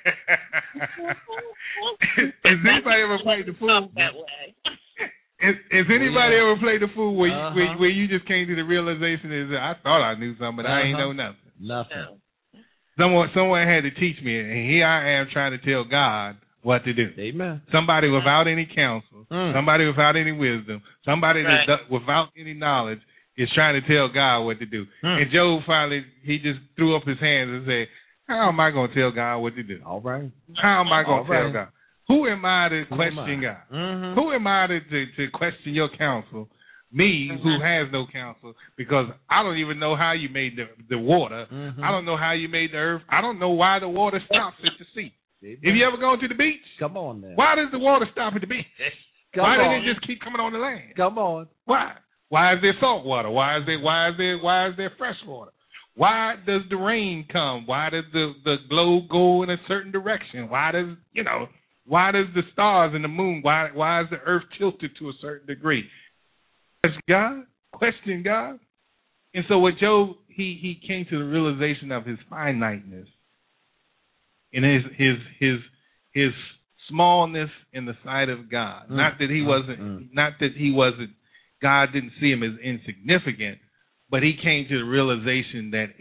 Speaker 3: Has anybody ever played the fool?
Speaker 5: That way.
Speaker 3: Has, has anybody
Speaker 6: yeah.
Speaker 3: ever played the fool where,
Speaker 6: Uh-huh.
Speaker 3: you, where, where you just came to the realization is that I thought I knew something, but uh-huh. I ain't know nothing?
Speaker 6: Nothing.
Speaker 5: No.
Speaker 3: Someone, someone had to teach me, and here I am trying to tell God what to do.
Speaker 6: Amen.
Speaker 3: Somebody without any counsel,
Speaker 6: Mm.
Speaker 3: somebody without any wisdom, somebody
Speaker 5: Right.
Speaker 3: that without any knowledge is trying to tell God what to do.
Speaker 6: Mm.
Speaker 3: And Job finally, he just threw up his hands and said, how am I going to tell God what to do?
Speaker 6: All right.
Speaker 3: How am I going
Speaker 6: All
Speaker 3: to tell
Speaker 6: right.
Speaker 3: God? Who am I to
Speaker 6: Who
Speaker 3: question
Speaker 6: am I?
Speaker 3: God?
Speaker 6: Mm-hmm.
Speaker 3: Who am I to, to, to question your counsel? Me,
Speaker 5: Mm-hmm.
Speaker 3: who has no counsel, because I don't even know how you made the, the water.
Speaker 6: Mm-hmm.
Speaker 3: I don't know how you made the earth. I don't know why the water stops at the sea.
Speaker 6: Amen.
Speaker 3: Have you ever gone to the beach?
Speaker 6: Come on now.
Speaker 3: Why does the water stop at the beach?
Speaker 6: Come
Speaker 3: why
Speaker 6: on.
Speaker 3: doesn't it just keep coming on the land?
Speaker 6: Come on.
Speaker 3: Why? Why is there salt water? Why is there why is there why is there fresh water? Why does the rain come? Why does the, the globe go in a certain direction? Why does you know why does the stars and the moon why why is the earth tilted to a certain degree? Question God? Question God? And so what Job he, he came to the realization of his finiteness and his his his his smallness in the sight of God. Mm, not that he mm, wasn't mm. not that he wasn't God didn't see him as insignificant, but he came to the realization that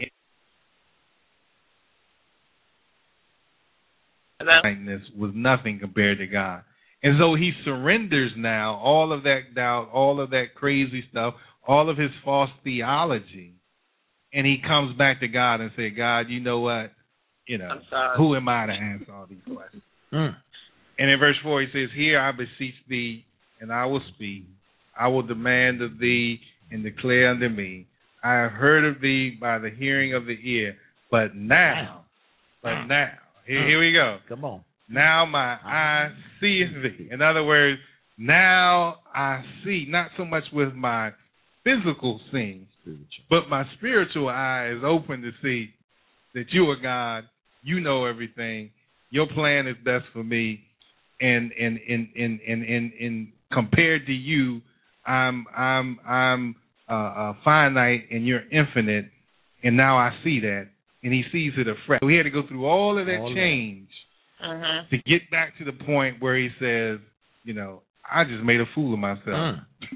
Speaker 3: finiteness was nothing compared to God. And so he surrenders now all of that doubt, all of that crazy stuff, all of his false theology, and he comes back to God and says, God, you know what? You know, who am I to answer all these questions? Mm. And in verse four he says, here I beseech thee, and I will speak. I will demand of thee and declare unto me. I have heard of thee by the hearing of the ear, but now, but now, here, here we go.
Speaker 6: Come on.
Speaker 3: Now my eye seeth thee. In other words, now I see, not so much with my physical seeing, but my spiritual eye is open to see that you are God. You know everything. Your plan is best for me. and and and and and, and, and compared to you, I'm I'm I'm uh, uh, finite and you're infinite, and now I see that, and he sees it afresh. So he had to go through all of that all change
Speaker 5: uh-huh.
Speaker 3: to get back to the point where he says, you know, I just made a fool of myself. Mm.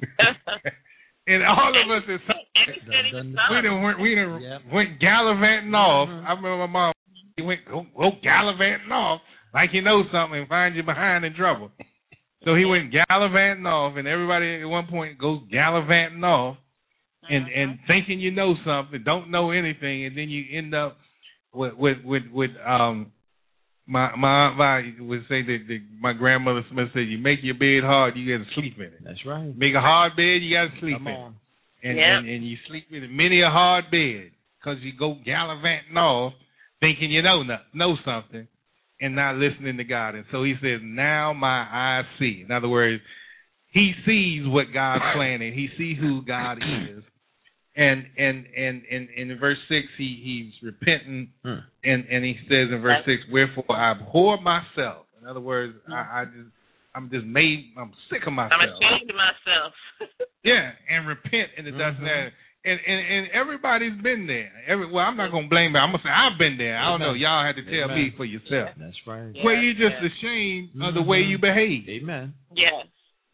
Speaker 3: And all of us is we done went we done yep. went gallivanting off. Mm-hmm. I remember my mom he went go, go gallivanting off like you know something and find you behind in trouble. So he went gallivanting off, and everybody at one point goes gallivanting off, and uh-huh. and thinking you know something, don't know anything, and then you end up with with with, with um. My my aunt Vi would say that, that my grandmother Smith said, you make your bed hard, you got to sleep in it.
Speaker 6: That's right.
Speaker 3: Make a hard bed, you got to sleep
Speaker 6: Come
Speaker 3: in
Speaker 6: on.
Speaker 3: it. And,
Speaker 5: yep.
Speaker 3: and and you sleep in many a hard bed because you go gallivanting off thinking you know not, know something and not listening to God. And so he says, now my eyes see. In other words, he sees what God's planning. He sees who God is. And and and and, and in verse six, he, he's repenting, hmm. and, and he says in verse six, wherefore I abhor myself. In other words, hmm. I, I just I'm just made I'm sick of myself.
Speaker 5: I'm ashamed of myself.
Speaker 3: Yeah, and repent in the mm-hmm. dust of that. And, and and everybody's been there. Every well, I'm not gonna blame it. I'm gonna say I've been there. I don't know. Y'all had to tell
Speaker 6: Amen.
Speaker 3: me for yourself.
Speaker 6: Yeah. That's right.
Speaker 3: Where
Speaker 5: yeah,
Speaker 3: you just
Speaker 5: yeah.
Speaker 3: ashamed
Speaker 6: mm-hmm.
Speaker 3: of the way you behave.
Speaker 6: Amen.
Speaker 5: Yes.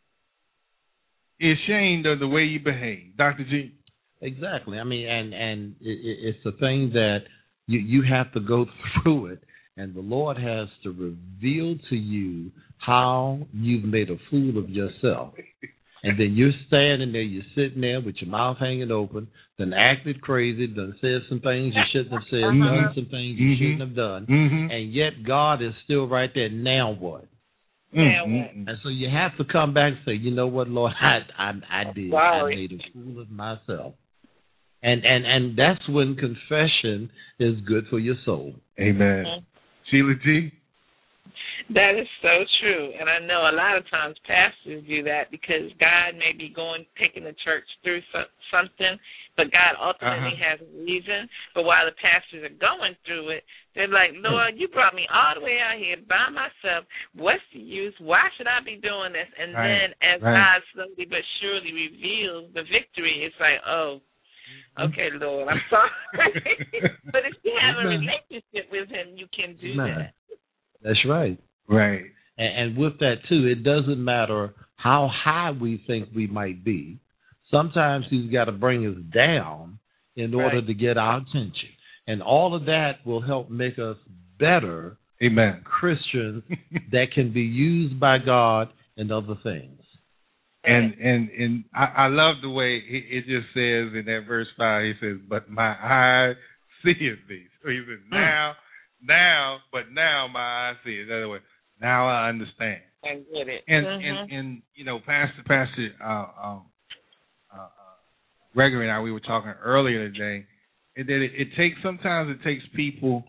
Speaker 3: You're ashamed of the way you behave, Doctor G.
Speaker 6: Exactly. I mean, and and it, it's a thing that you you have to go through it, and the Lord has to reveal to you how you've made a fool of yourself. And then you're standing there, you're sitting there with your mouth hanging open, then acted crazy, done said some things you shouldn't have said,
Speaker 3: mm-hmm.
Speaker 6: done some things you
Speaker 3: mm-hmm.
Speaker 6: shouldn't have done,
Speaker 3: mm-hmm.
Speaker 6: and yet God is still right there. Now what?
Speaker 5: Mm-hmm.
Speaker 6: And so you have to come back and say, you know what, Lord, I I, I did.
Speaker 5: Sorry.
Speaker 6: I made a fool of myself. And and and that's when confession is good for your soul.
Speaker 3: Amen.
Speaker 5: Mm-hmm.
Speaker 3: Sheila G.
Speaker 5: That is so true. And I know a lot of times pastors do that because God may be going, taking the church through so, something, but God ultimately uh-huh. has a reason. But while the pastors are going through it, they're like, Lord, you brought me all the way out here by myself. What's the use? Why should I be doing this? And
Speaker 3: right.
Speaker 5: then as
Speaker 3: right.
Speaker 5: God slowly but surely reveals the victory, it's like, oh, okay, Lord, I'm sorry. But if you have Amen. a relationship with him, you can do
Speaker 6: Amen.
Speaker 5: that.
Speaker 6: That's right.
Speaker 3: Right.
Speaker 6: And, and with that, too, it doesn't matter how high we think we might be. Sometimes he's got to bring us down in order
Speaker 5: right.
Speaker 6: to get our attention. And all of that will help make us better
Speaker 3: Amen.
Speaker 6: Christians that can be used by God in other things.
Speaker 3: And and and I, I love the way it, it just says in that verse five. He says, "But my eye seeth thee." So he says, "Now, mm. now, but now my eye seeth." In other words, now I understand.
Speaker 5: I get it.
Speaker 3: And
Speaker 5: mm-hmm.
Speaker 3: and and you know, Pastor Pastor uh, um, uh, uh, Gregory and I, we were talking earlier today. That it, it takes sometimes it takes people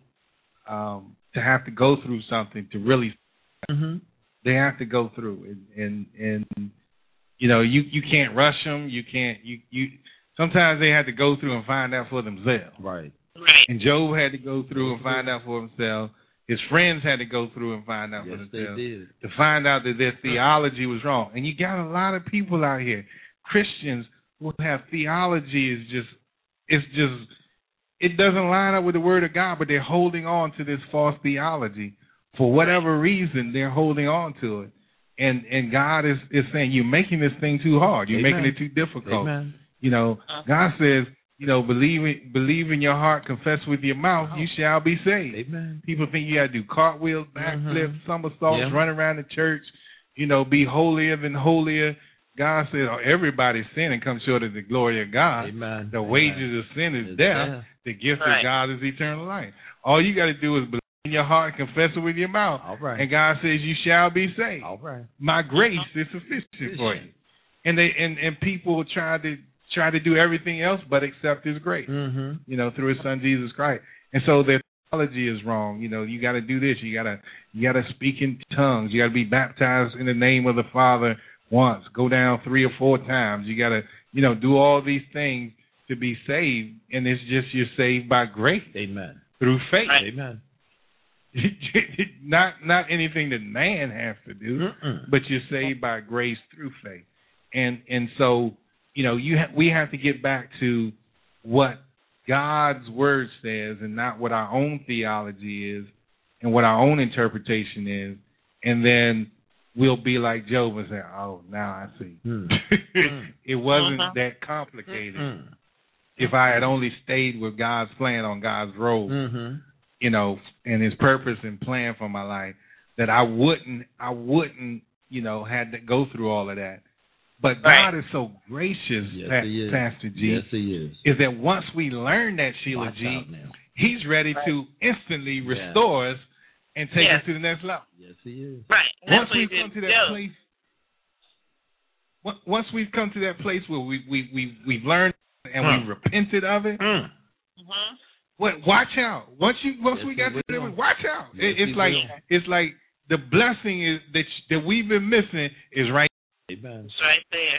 Speaker 3: um, to have to go through something to really.
Speaker 6: Mm-hmm.
Speaker 3: They have to go through it, and and. and You know, you, you can't rush them. You can't. You, you sometimes they had to go through and find out for themselves.
Speaker 6: Right.
Speaker 5: Right.
Speaker 3: And Job had to go through and find out for himself. His friends had to go through and find out
Speaker 6: yes,
Speaker 3: for themselves
Speaker 6: they did.
Speaker 3: to find out that their theology was wrong. And you got a lot of people out here, Christians, who have theology is just it's just it doesn't line up with the Word of God, but they're holding on to this false theology for whatever reason. They're holding on to it. And and God is, is saying, you're making this thing too hard. You're
Speaker 6: Amen.
Speaker 3: making it too difficult.
Speaker 6: Amen.
Speaker 3: You know, God says, you know, believe in, believe in your heart, confess with your mouth, you shall be saved.
Speaker 6: Amen.
Speaker 3: People think you got to do cartwheels, backflips, mm-hmm. somersaults,
Speaker 6: yeah.
Speaker 3: run around the church, you know, be holier than holier. God says, oh, everybody's sin and comes short of the glory of God.
Speaker 6: Amen.
Speaker 3: The
Speaker 6: Amen.
Speaker 3: wages of sin is
Speaker 6: it's
Speaker 3: death.
Speaker 6: death.
Speaker 3: The gift
Speaker 5: right.
Speaker 3: of God is eternal life. All you got to do is believe in your heart, confess it with your mouth.
Speaker 6: All right.
Speaker 3: And God says you shall be saved.
Speaker 6: All right.
Speaker 3: My grace is sufficient for you. And they and, and people try to try to do everything else but accept his grace.
Speaker 6: Mm-hmm.
Speaker 3: You know, through his son Jesus Christ. And so their theology is wrong. You know, you gotta do this, you gotta you gotta speak in tongues, you gotta be baptized in the name of the Father once, go down three or four times, you gotta, you know, do all these things to be saved, and it's just you're saved by grace.
Speaker 6: Amen.
Speaker 3: Through faith.
Speaker 6: Right. Amen.
Speaker 3: not not anything that man has to do,
Speaker 6: Mm-mm.
Speaker 3: but you're saved by grace through faith. And and so, you know, you ha- we have to get back to what God's word says and not what our own theology is and what our own interpretation is. And then we'll be like Job and say, oh, now I see.
Speaker 6: Mm.
Speaker 3: It wasn't
Speaker 5: Uh-huh.
Speaker 3: that complicated.
Speaker 6: Mm.
Speaker 3: If I had only stayed with God's plan on God's road,
Speaker 6: Mm-hmm.
Speaker 3: you know, and his purpose and plan for my life, that I wouldn't, I wouldn't, you know, had to go through all of that. But
Speaker 5: Right.
Speaker 3: God is so gracious,
Speaker 6: Yes,
Speaker 3: Pa-
Speaker 6: he is.
Speaker 3: Pastor G,
Speaker 6: Yes, he is.
Speaker 3: is that once we learn that, Sheila
Speaker 6: Watch
Speaker 3: G,
Speaker 6: out now.
Speaker 3: he's ready
Speaker 5: Right.
Speaker 3: to instantly
Speaker 6: Yeah.
Speaker 3: restore us and take
Speaker 5: Yes.
Speaker 3: us to the next level.
Speaker 6: Yes, he is.
Speaker 5: Right. And
Speaker 3: Once
Speaker 5: that's what
Speaker 3: we
Speaker 5: he
Speaker 3: come
Speaker 5: did
Speaker 3: to
Speaker 5: to
Speaker 3: that
Speaker 5: Job.
Speaker 3: place, on- once we've come to that place where we we we we've learned and
Speaker 6: Huh.
Speaker 3: we repented of it,
Speaker 6: Mm.
Speaker 5: Mhm.
Speaker 3: what? Watch out! Once you once
Speaker 6: Yes,
Speaker 3: we
Speaker 6: he
Speaker 3: got to
Speaker 6: will.
Speaker 3: that, watch out!
Speaker 6: Yes,
Speaker 3: It, it's
Speaker 6: he
Speaker 3: like
Speaker 6: will.
Speaker 3: it's like the blessing is that that we've been missing is right.
Speaker 6: Amen.
Speaker 5: It's right there.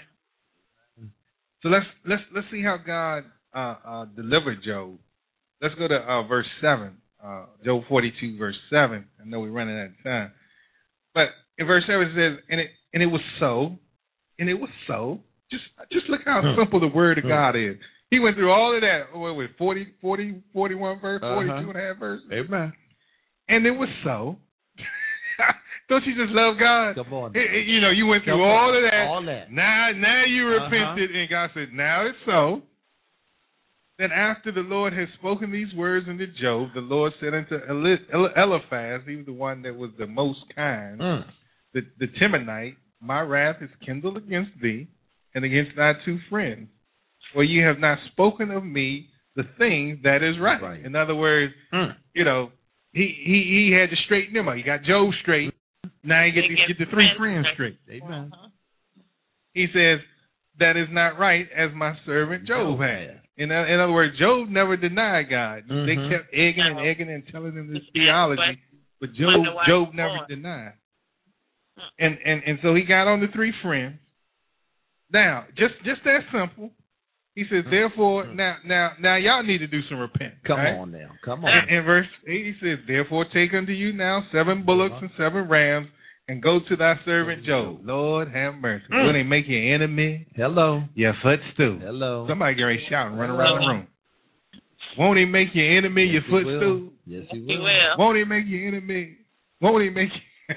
Speaker 3: So let's let's let's see how God uh, uh, delivered Job. Let's go to uh, verse seven, uh, Job forty-two, verse seven. I know we're running out of time, but in verse seven it says, "And it and it was so, and it was so." Just just look how
Speaker 6: Hmm.
Speaker 3: simple the word of
Speaker 6: Hmm.
Speaker 3: God is. He went through all of that. Oh, what was it, forty, forty, forty-one verse,
Speaker 6: Uh-huh.
Speaker 3: forty-two and a half verse,
Speaker 6: Amen.
Speaker 3: and it was so. Don't you just love God?
Speaker 6: Come on.
Speaker 3: It- it- you know, you went through
Speaker 6: Come
Speaker 3: all
Speaker 6: on.
Speaker 3: of that.
Speaker 6: All that.
Speaker 3: Now, now you
Speaker 6: Uh-huh.
Speaker 3: repented, and God said, "Now it's so." Then after the Lord had spoken these words unto Job, the Lord said unto Eli- Eli- Eliphaz, he was the one that was the most kind,
Speaker 6: Mm.
Speaker 3: the, the Temanite, "My wrath is kindled against thee and against thy two friends, for you have not spoken of me the thing that is right."
Speaker 6: Right.
Speaker 3: In other words,
Speaker 6: Mm.
Speaker 3: you know, he, he, he had to straighten them up. He got Job straight. Now he get to get the three friends straight.
Speaker 6: Amen.
Speaker 5: Mhm.
Speaker 3: He says, "That is not right, as my servant Job had." In, in other words, Job never denied God.
Speaker 6: Mhm.
Speaker 3: They kept egging and
Speaker 5: No.
Speaker 3: egging and telling him this
Speaker 5: Just ask
Speaker 3: theology,
Speaker 5: questions.
Speaker 3: but Job
Speaker 5: Wonder why
Speaker 3: Job
Speaker 5: he's
Speaker 3: never
Speaker 5: born.
Speaker 3: denied. And, and and so he got on the three friends. Now, just just that simple. He says, "Therefore,
Speaker 6: Mhm.
Speaker 3: now now now y'all need to do some repent."
Speaker 6: Come
Speaker 3: right?
Speaker 6: on now. Come
Speaker 3: In,
Speaker 6: on.
Speaker 3: in verse eight, he says, "Therefore, take unto you now seven bullocks and seven rams, and go to thy servant Job." Lord have mercy.
Speaker 6: Mm.
Speaker 3: Will they make your enemy
Speaker 6: Hello.
Speaker 3: your footstool?
Speaker 6: Hello.
Speaker 3: Somebody get ready to shout and run around the room. Won't he make your enemy
Speaker 6: Yes,
Speaker 3: your
Speaker 6: he will.
Speaker 3: footstool?
Speaker 6: Yes, he
Speaker 5: He
Speaker 6: will.
Speaker 5: will.
Speaker 3: Won't he make your enemy? Won't he make you?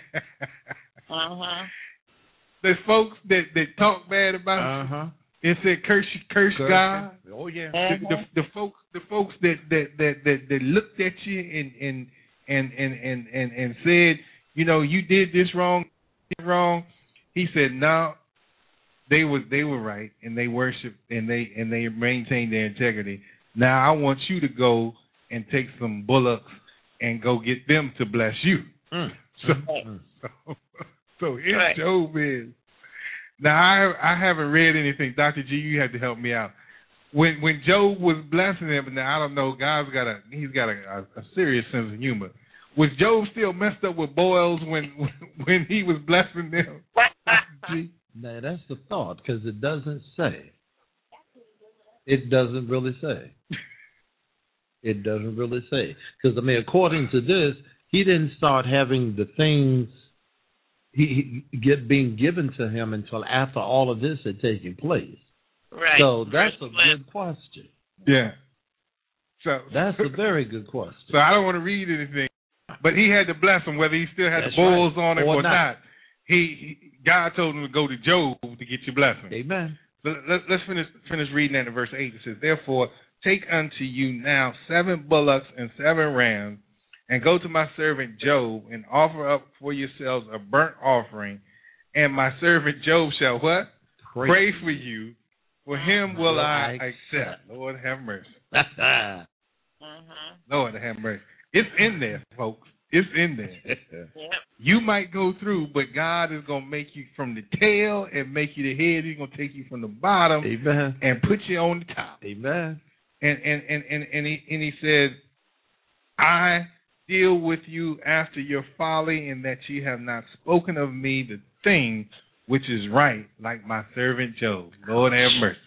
Speaker 5: Mhm.
Speaker 3: The folks that, that talk bad about
Speaker 6: Uh
Speaker 3: you
Speaker 6: huh.
Speaker 3: and said curse curse God.
Speaker 6: Oh yeah.
Speaker 3: The, the, the folks the folks that that, that, that, that looked at you and and, and, and, and, and and said, you know, you did this wrong, did wrong. He said, no, they were they were right, and they worshiped and they and they maintained their integrity. Now I want you to go and take some bullocks and go get them to bless you.
Speaker 6: Mm.
Speaker 3: So,
Speaker 6: Mm.
Speaker 3: so, so here
Speaker 5: Right.
Speaker 3: Job is. Now I I haven't read anything. Doctor G, you have to help me out. When when Job was blessing him, now I don't know. God's got a he's got a, a, a serious sense of humor. Was Job still messed up with boils when when he was blessing them? G?
Speaker 6: Now that's the thought, because it doesn't say. It doesn't really say. It doesn't really say. Because I mean, according to this, he didn't start having the things he, he get being given to him until after all of this had taken place.
Speaker 5: Right.
Speaker 6: So that's a
Speaker 5: Verse
Speaker 6: good question.
Speaker 3: Yeah. So
Speaker 6: That's a very good question.
Speaker 3: So I don't want to read anything, but he had to bless him whether he still had
Speaker 6: That's
Speaker 3: the boils
Speaker 6: right.
Speaker 3: on him
Speaker 6: Or
Speaker 3: or,
Speaker 6: not.
Speaker 3: not. He, he God told him to go to Job to get your blessing.
Speaker 6: Amen.
Speaker 3: But let, let's finish finish reading that in verse eight. It says, "Therefore, take unto you now seven bullocks and seven rams, and go to my servant Job, and offer up for yourselves a burnt offering. And my servant Job shall what?
Speaker 6: Pray.
Speaker 3: Pray for you. For him will
Speaker 6: Will
Speaker 3: I
Speaker 6: I
Speaker 3: accept." Lord have mercy.
Speaker 5: Mhm.
Speaker 3: Lord have mercy. It's in there, folks. It's in there.
Speaker 5: Yep.
Speaker 3: You might go through, but God is going to make you from the tail and make you the head. He's going to take you from the bottom
Speaker 6: Amen.
Speaker 3: and put you on the top.
Speaker 6: Amen.
Speaker 3: And and and and, and he and he said, "I deal with you after your folly, and that ye have not spoken of me the thing which is right, like my servant Job." Lord have mercy.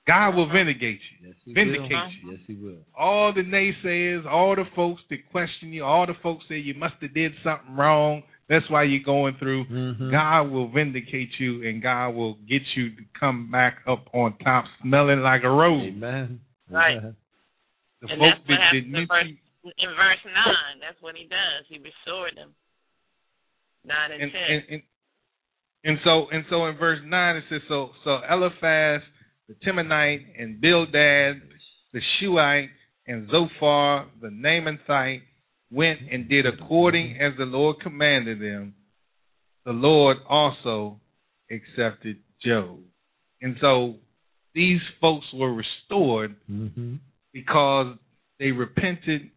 Speaker 3: God will vindicate you.
Speaker 6: Yes, he
Speaker 3: vindicate
Speaker 6: will.
Speaker 3: you.
Speaker 6: Yes, he will.
Speaker 3: All the naysayers, all the folks that question you, all the folks say you must have did something wrong. That's why you're going through.
Speaker 6: Mm-hmm.
Speaker 3: God will vindicate you, and God will get you to come back up on top, smelling like a rose.
Speaker 6: Amen.
Speaker 5: Right.
Speaker 6: Amen.
Speaker 3: The
Speaker 5: And
Speaker 3: folks
Speaker 5: that's what
Speaker 3: that,
Speaker 5: happens
Speaker 3: that
Speaker 5: in verse, in verse nine. That's what he does. He restored them. Nine and,
Speaker 3: and,
Speaker 5: ten.
Speaker 3: and, and, and so and so in verse nine it says so so Eliphaz the Temanite and Bildad the Shuhite and Zophar the Naamathite went and did according as the Lord commanded them. The Lord also accepted Job. And so these folks were restored
Speaker 6: mm-hmm.
Speaker 3: because they repented.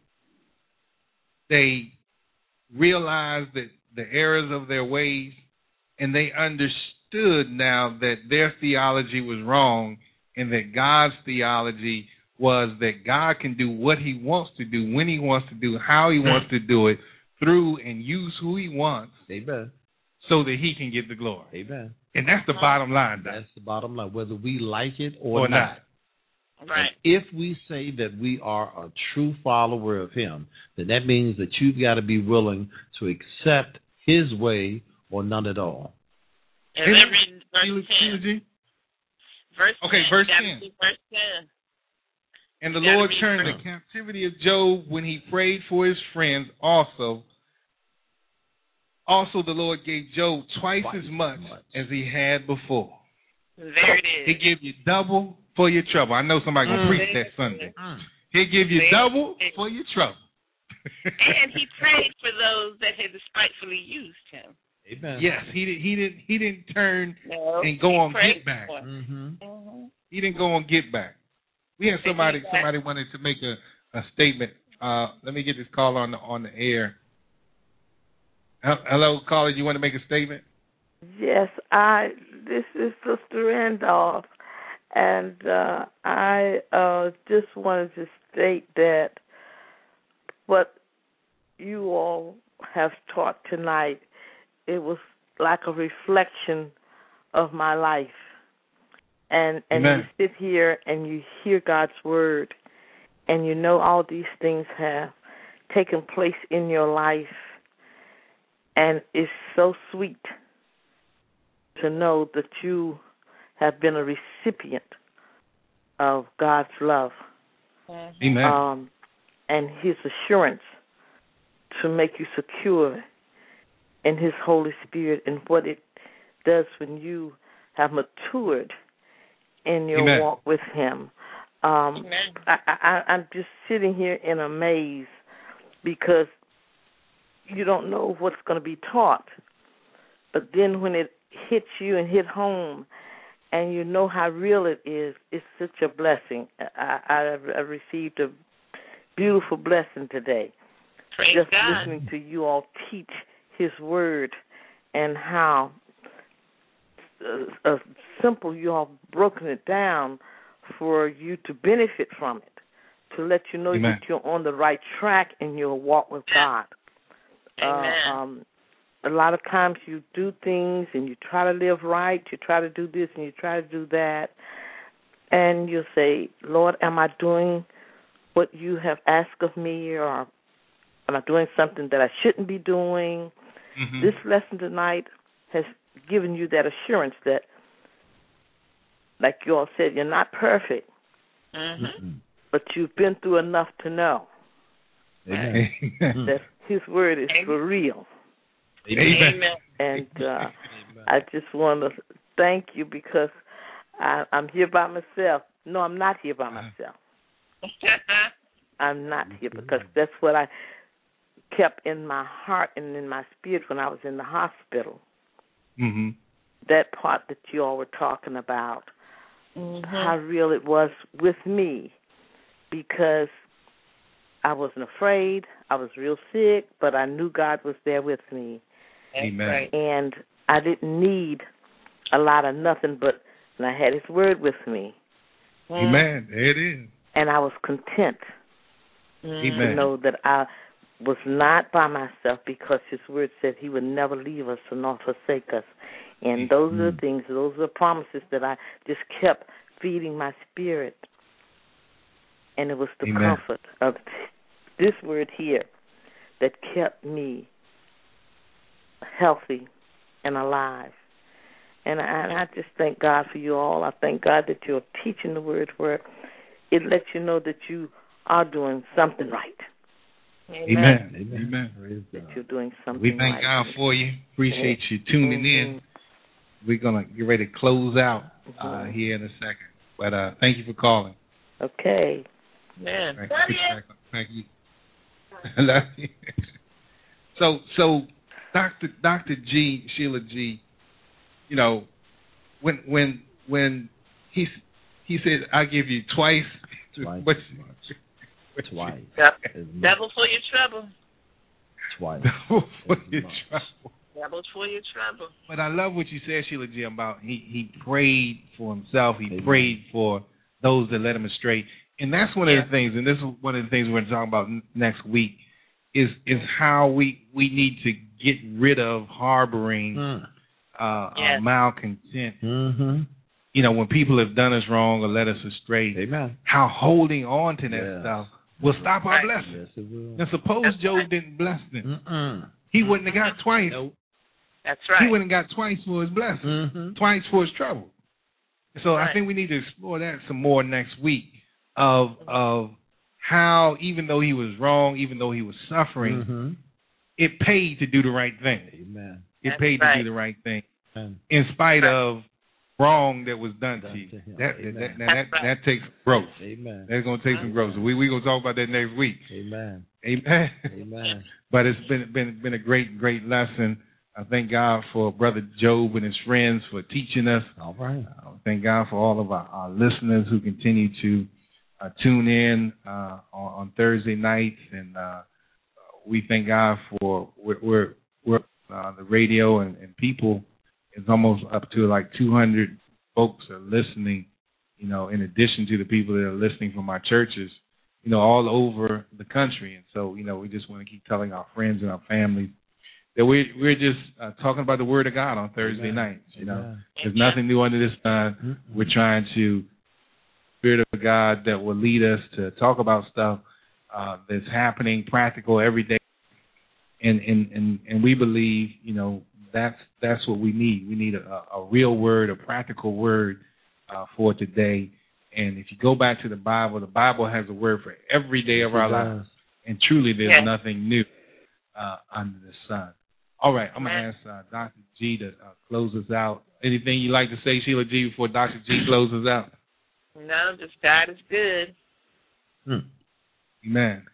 Speaker 3: They realized that the errors of their ways, and they understood now that their theology was wrong and that God's theology was that God can do what he wants to do, when he wants to do, how he wants to do it, through and use who he wants.
Speaker 6: Amen.
Speaker 3: So that he can get the glory.
Speaker 6: Amen.
Speaker 3: And that's the bottom line, Doc.
Speaker 6: That's the bottom line, whether we like it or,
Speaker 3: or
Speaker 6: not.
Speaker 3: not.
Speaker 5: Right.
Speaker 6: And if we say that we are a true follower of him, then that means that you've got to be willing to accept his way or none at all.
Speaker 5: And then read verse ten. Verse
Speaker 3: okay,
Speaker 5: ten.
Speaker 3: verse ten.
Speaker 5: Verse ten.
Speaker 3: And the Lord turned the captivity of Job when he prayed for his friends also. Also, the Lord gave Job twice, twice as much, much as he had before.
Speaker 5: There it is.
Speaker 3: He give you double for your trouble. I know somebody going to mm. preach that Sunday. Mm. He'll give you there double for your trouble.
Speaker 5: And he prayed for those that had despitefully used him.
Speaker 6: Amen.
Speaker 3: Yes, he did. He didn't. He didn't turn
Speaker 5: no,
Speaker 3: and go on get back.
Speaker 6: Mm-hmm.
Speaker 5: Mm-hmm.
Speaker 3: He didn't go on get back. We had somebody. Somebody wanted to make a, a statement. Uh, let me get this call on the on the air. Hello, caller. You want to make a statement?
Speaker 7: Yes, I. This is Sister Randolph, and uh, I uh, just wanted to state that what you all have taught tonight, it was like a reflection of my life, and and
Speaker 3: Amen.
Speaker 7: you sit here and you hear God's word, and you know all these things have taken place in your life. And it's so sweet to know that you have been a recipient of God's love.
Speaker 3: Amen.
Speaker 7: Um, and his assurance to make you secure in his Holy Spirit and what it does when you have matured in your
Speaker 3: Amen.
Speaker 7: walk with him. Um, I, I, I'm just sitting here in amaze because you don't know what's going to be taught. But then when it hits you and hit home and you know how real it is, it's such a blessing. I, I, I received a beautiful blessing today.
Speaker 5: Praise
Speaker 7: just
Speaker 5: God.
Speaker 7: Listening to you all teach his word and how uh, uh, simple you all broken it down for you to benefit from it, to let you know
Speaker 3: Amen.
Speaker 7: that you're on the right track in your walk with God.
Speaker 5: Amen.
Speaker 7: Uh, um, a lot of times you do things and you try to live right, you try to do this and you try to do that, and you say, Lord, am I doing what you have asked of me, or am I doing something that I shouldn't be doing?
Speaker 3: Mm-hmm.
Speaker 7: This lesson tonight has given you that assurance that, like you all said, you're not perfect,
Speaker 5: mm-hmm.
Speaker 7: but you've been through enough to know
Speaker 6: Amen.
Speaker 7: that his word is
Speaker 5: Amen.
Speaker 7: for real.
Speaker 3: Amen.
Speaker 7: And uh, I just want to thank you because I, I'm here by myself. No, I'm not here by myself. I'm not here because that's what I kept in my heart and in my spirit when I was in the hospital.
Speaker 3: Mm-hmm.
Speaker 7: That part that you all were talking about,
Speaker 5: mm-hmm.
Speaker 7: how real it was with me, because I wasn't afraid. I was real sick, but I knew God was there with me.
Speaker 3: Amen.
Speaker 7: And I didn't need a lot of nothing, but and I had his word with me.
Speaker 3: Amen. There it is.
Speaker 7: And I was content
Speaker 3: Amen.
Speaker 7: to know that I was not by myself, because his word said he would never leave us or not forsake us. And those mm-hmm. are the things, those are the promises that I just kept feeding my spirit. And it was the
Speaker 3: Amen.
Speaker 7: comfort of this word here that kept me healthy and alive. And I, and I just thank God for you all. I thank God that you're teaching the word where it lets you know that you are doing something right.
Speaker 3: Amen. Amen. Amen.
Speaker 7: That you're doing something
Speaker 3: we thank
Speaker 7: right.
Speaker 3: God for you. Appreciate you tuning
Speaker 7: mm-hmm.
Speaker 3: in. We're going to get ready to close out uh, mm-hmm. here in a second. But uh, thank you for calling.
Speaker 7: Okay.
Speaker 5: Man.
Speaker 3: Thank you. Thank you. I love you. So, so Doctor Doctor G, Sheila G, you know, when when when he he said, "I give you twice,"
Speaker 6: twice,
Speaker 3: but,
Speaker 6: twice,
Speaker 5: yep. double for your trouble,
Speaker 6: twice,
Speaker 3: double for your trouble,
Speaker 5: double for your trouble.
Speaker 3: But I love what you said, Sheila G, about he he prayed for himself, he Amen. prayed for those that led him astray, and that's one yeah. of the things, and this is one of the things we're going to talk about n- next week, is is how we we need to get rid of harboring. Mm. Uh,
Speaker 5: yes.
Speaker 3: uh, malcontent.
Speaker 6: Mm-hmm.
Speaker 3: You know, when people have done us wrong or led us astray,
Speaker 6: Amen.
Speaker 3: How holding on to that
Speaker 6: yes.
Speaker 3: stuff will stop our
Speaker 5: right.
Speaker 3: blessing.
Speaker 6: Yes, it will.
Speaker 3: Now, suppose
Speaker 5: That's
Speaker 3: Job
Speaker 5: right.
Speaker 3: didn't bless them.
Speaker 6: Mm-mm.
Speaker 3: He
Speaker 5: Mm-hmm.
Speaker 3: wouldn't have got twice.
Speaker 6: Nope.
Speaker 5: That's right.
Speaker 3: He wouldn't have got twice for his blessing,
Speaker 6: mm-hmm.
Speaker 3: twice for his trouble. So
Speaker 5: right.
Speaker 3: I think we need to explore that some more next week of of how, even though he was wrong, even though he was suffering,
Speaker 6: mm-hmm.
Speaker 3: it paid to do the right thing.
Speaker 6: Amen.
Speaker 3: It
Speaker 5: That's
Speaker 3: paid
Speaker 5: right.
Speaker 3: to do the right thing.
Speaker 6: Amen.
Speaker 3: In spite
Speaker 5: right.
Speaker 3: of wrong that was done, done to you.
Speaker 6: To him.
Speaker 3: That,
Speaker 6: Amen.
Speaker 3: that, that, that,
Speaker 5: right.
Speaker 3: that takes growth.
Speaker 6: Amen.
Speaker 3: That's going to take some growth. So we, we're going to talk about that next week.
Speaker 6: Amen.
Speaker 3: Amen.
Speaker 6: Amen.
Speaker 3: But it's been, been, been a great, great lesson. I thank God for Brother Job and his friends for teaching us.
Speaker 6: All right.
Speaker 3: Uh, thank God for all of our, our listeners who continue to uh, tune in uh, on, on Thursday nights. And uh, we thank God for we're, we're, we're uh, the radio and, and people. It's almost up to like two hundred folks are listening, you know, in addition to the people that are listening from our churches, you know, all over the country. And so, you know, we just want to keep telling our friends and our families that we, we're just uh, talking about the Word of God on Thursday
Speaker 6: Amen.
Speaker 3: nights. You know,
Speaker 6: Amen.
Speaker 3: there's nothing new under this sun. Mm-hmm. We're trying to, Spirit of God that will lead us to talk about stuff uh, that's happening, practical every day. And, and, and, and we believe, you know, that's that's what we need. We need a, a real word, a practical word uh, for today. And if you go back to the Bible, the Bible has a word for every day of our lives. And truly there's
Speaker 5: yes.
Speaker 3: nothing new uh, under the sun. All right, I'm going to ask uh, Doctor G to uh, close us out. Anything you'd like to say, Sheila G, before Doctor G closes out?
Speaker 5: No, just God is good.
Speaker 6: Hmm.
Speaker 3: Amen.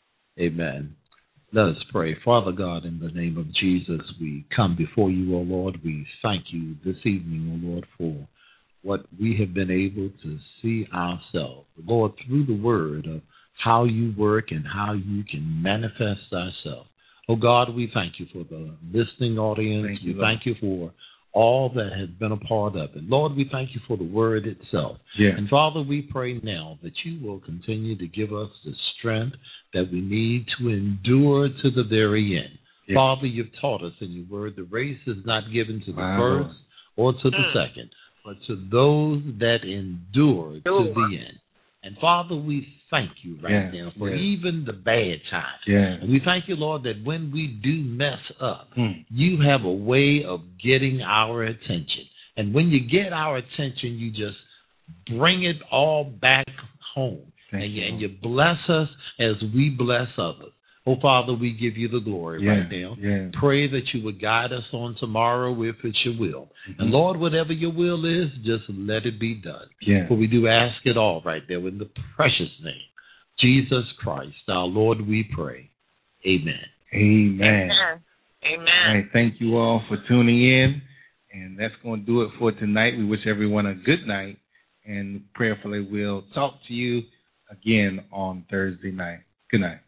Speaker 6: Amen. Let us pray. Father God, in the name of Jesus, we come before you, O Lord. We thank you this evening, O Lord, for what we have been able to see ourselves, Lord, through the word of how you work and how you can manifest thyself. Oh God, we thank you for the listening audience.
Speaker 3: Thank you,
Speaker 6: we thank you for all that has been a part of it. Lord, we thank you for the word itself.
Speaker 3: Yeah.
Speaker 6: And Father, we pray now that you will continue to give us the strength that we need to endure to the very end. Yeah. Father, you've taught us in your word the race is not given to the wow. first or to the mm. second, but to those that endure to the end. And Father, we thank you right yeah, now for yeah. even the bad times.
Speaker 3: Yeah.
Speaker 6: And we thank you, Lord, that when we do mess up,
Speaker 3: mm.
Speaker 6: you have a way of getting our attention. And when you get our attention, you just bring it all back home. And you, and you bless us as we bless others. Oh, Father, we give you the glory
Speaker 3: yeah,
Speaker 6: right now.
Speaker 3: Yeah.
Speaker 6: Pray that you would guide us on tomorrow if it's your will. Mm-hmm. And, Lord, whatever your will is, just let it be done.
Speaker 3: Yeah.
Speaker 6: For we do ask it all right there in the precious name, Jesus Christ, our Lord, we pray. Amen.
Speaker 3: Amen.
Speaker 5: Amen. Amen.
Speaker 3: All right, thank you all for tuning in. And that's going to do it for tonight. We wish everyone a good night. And prayerfully, we'll talk to you again on Thursday night. Good night.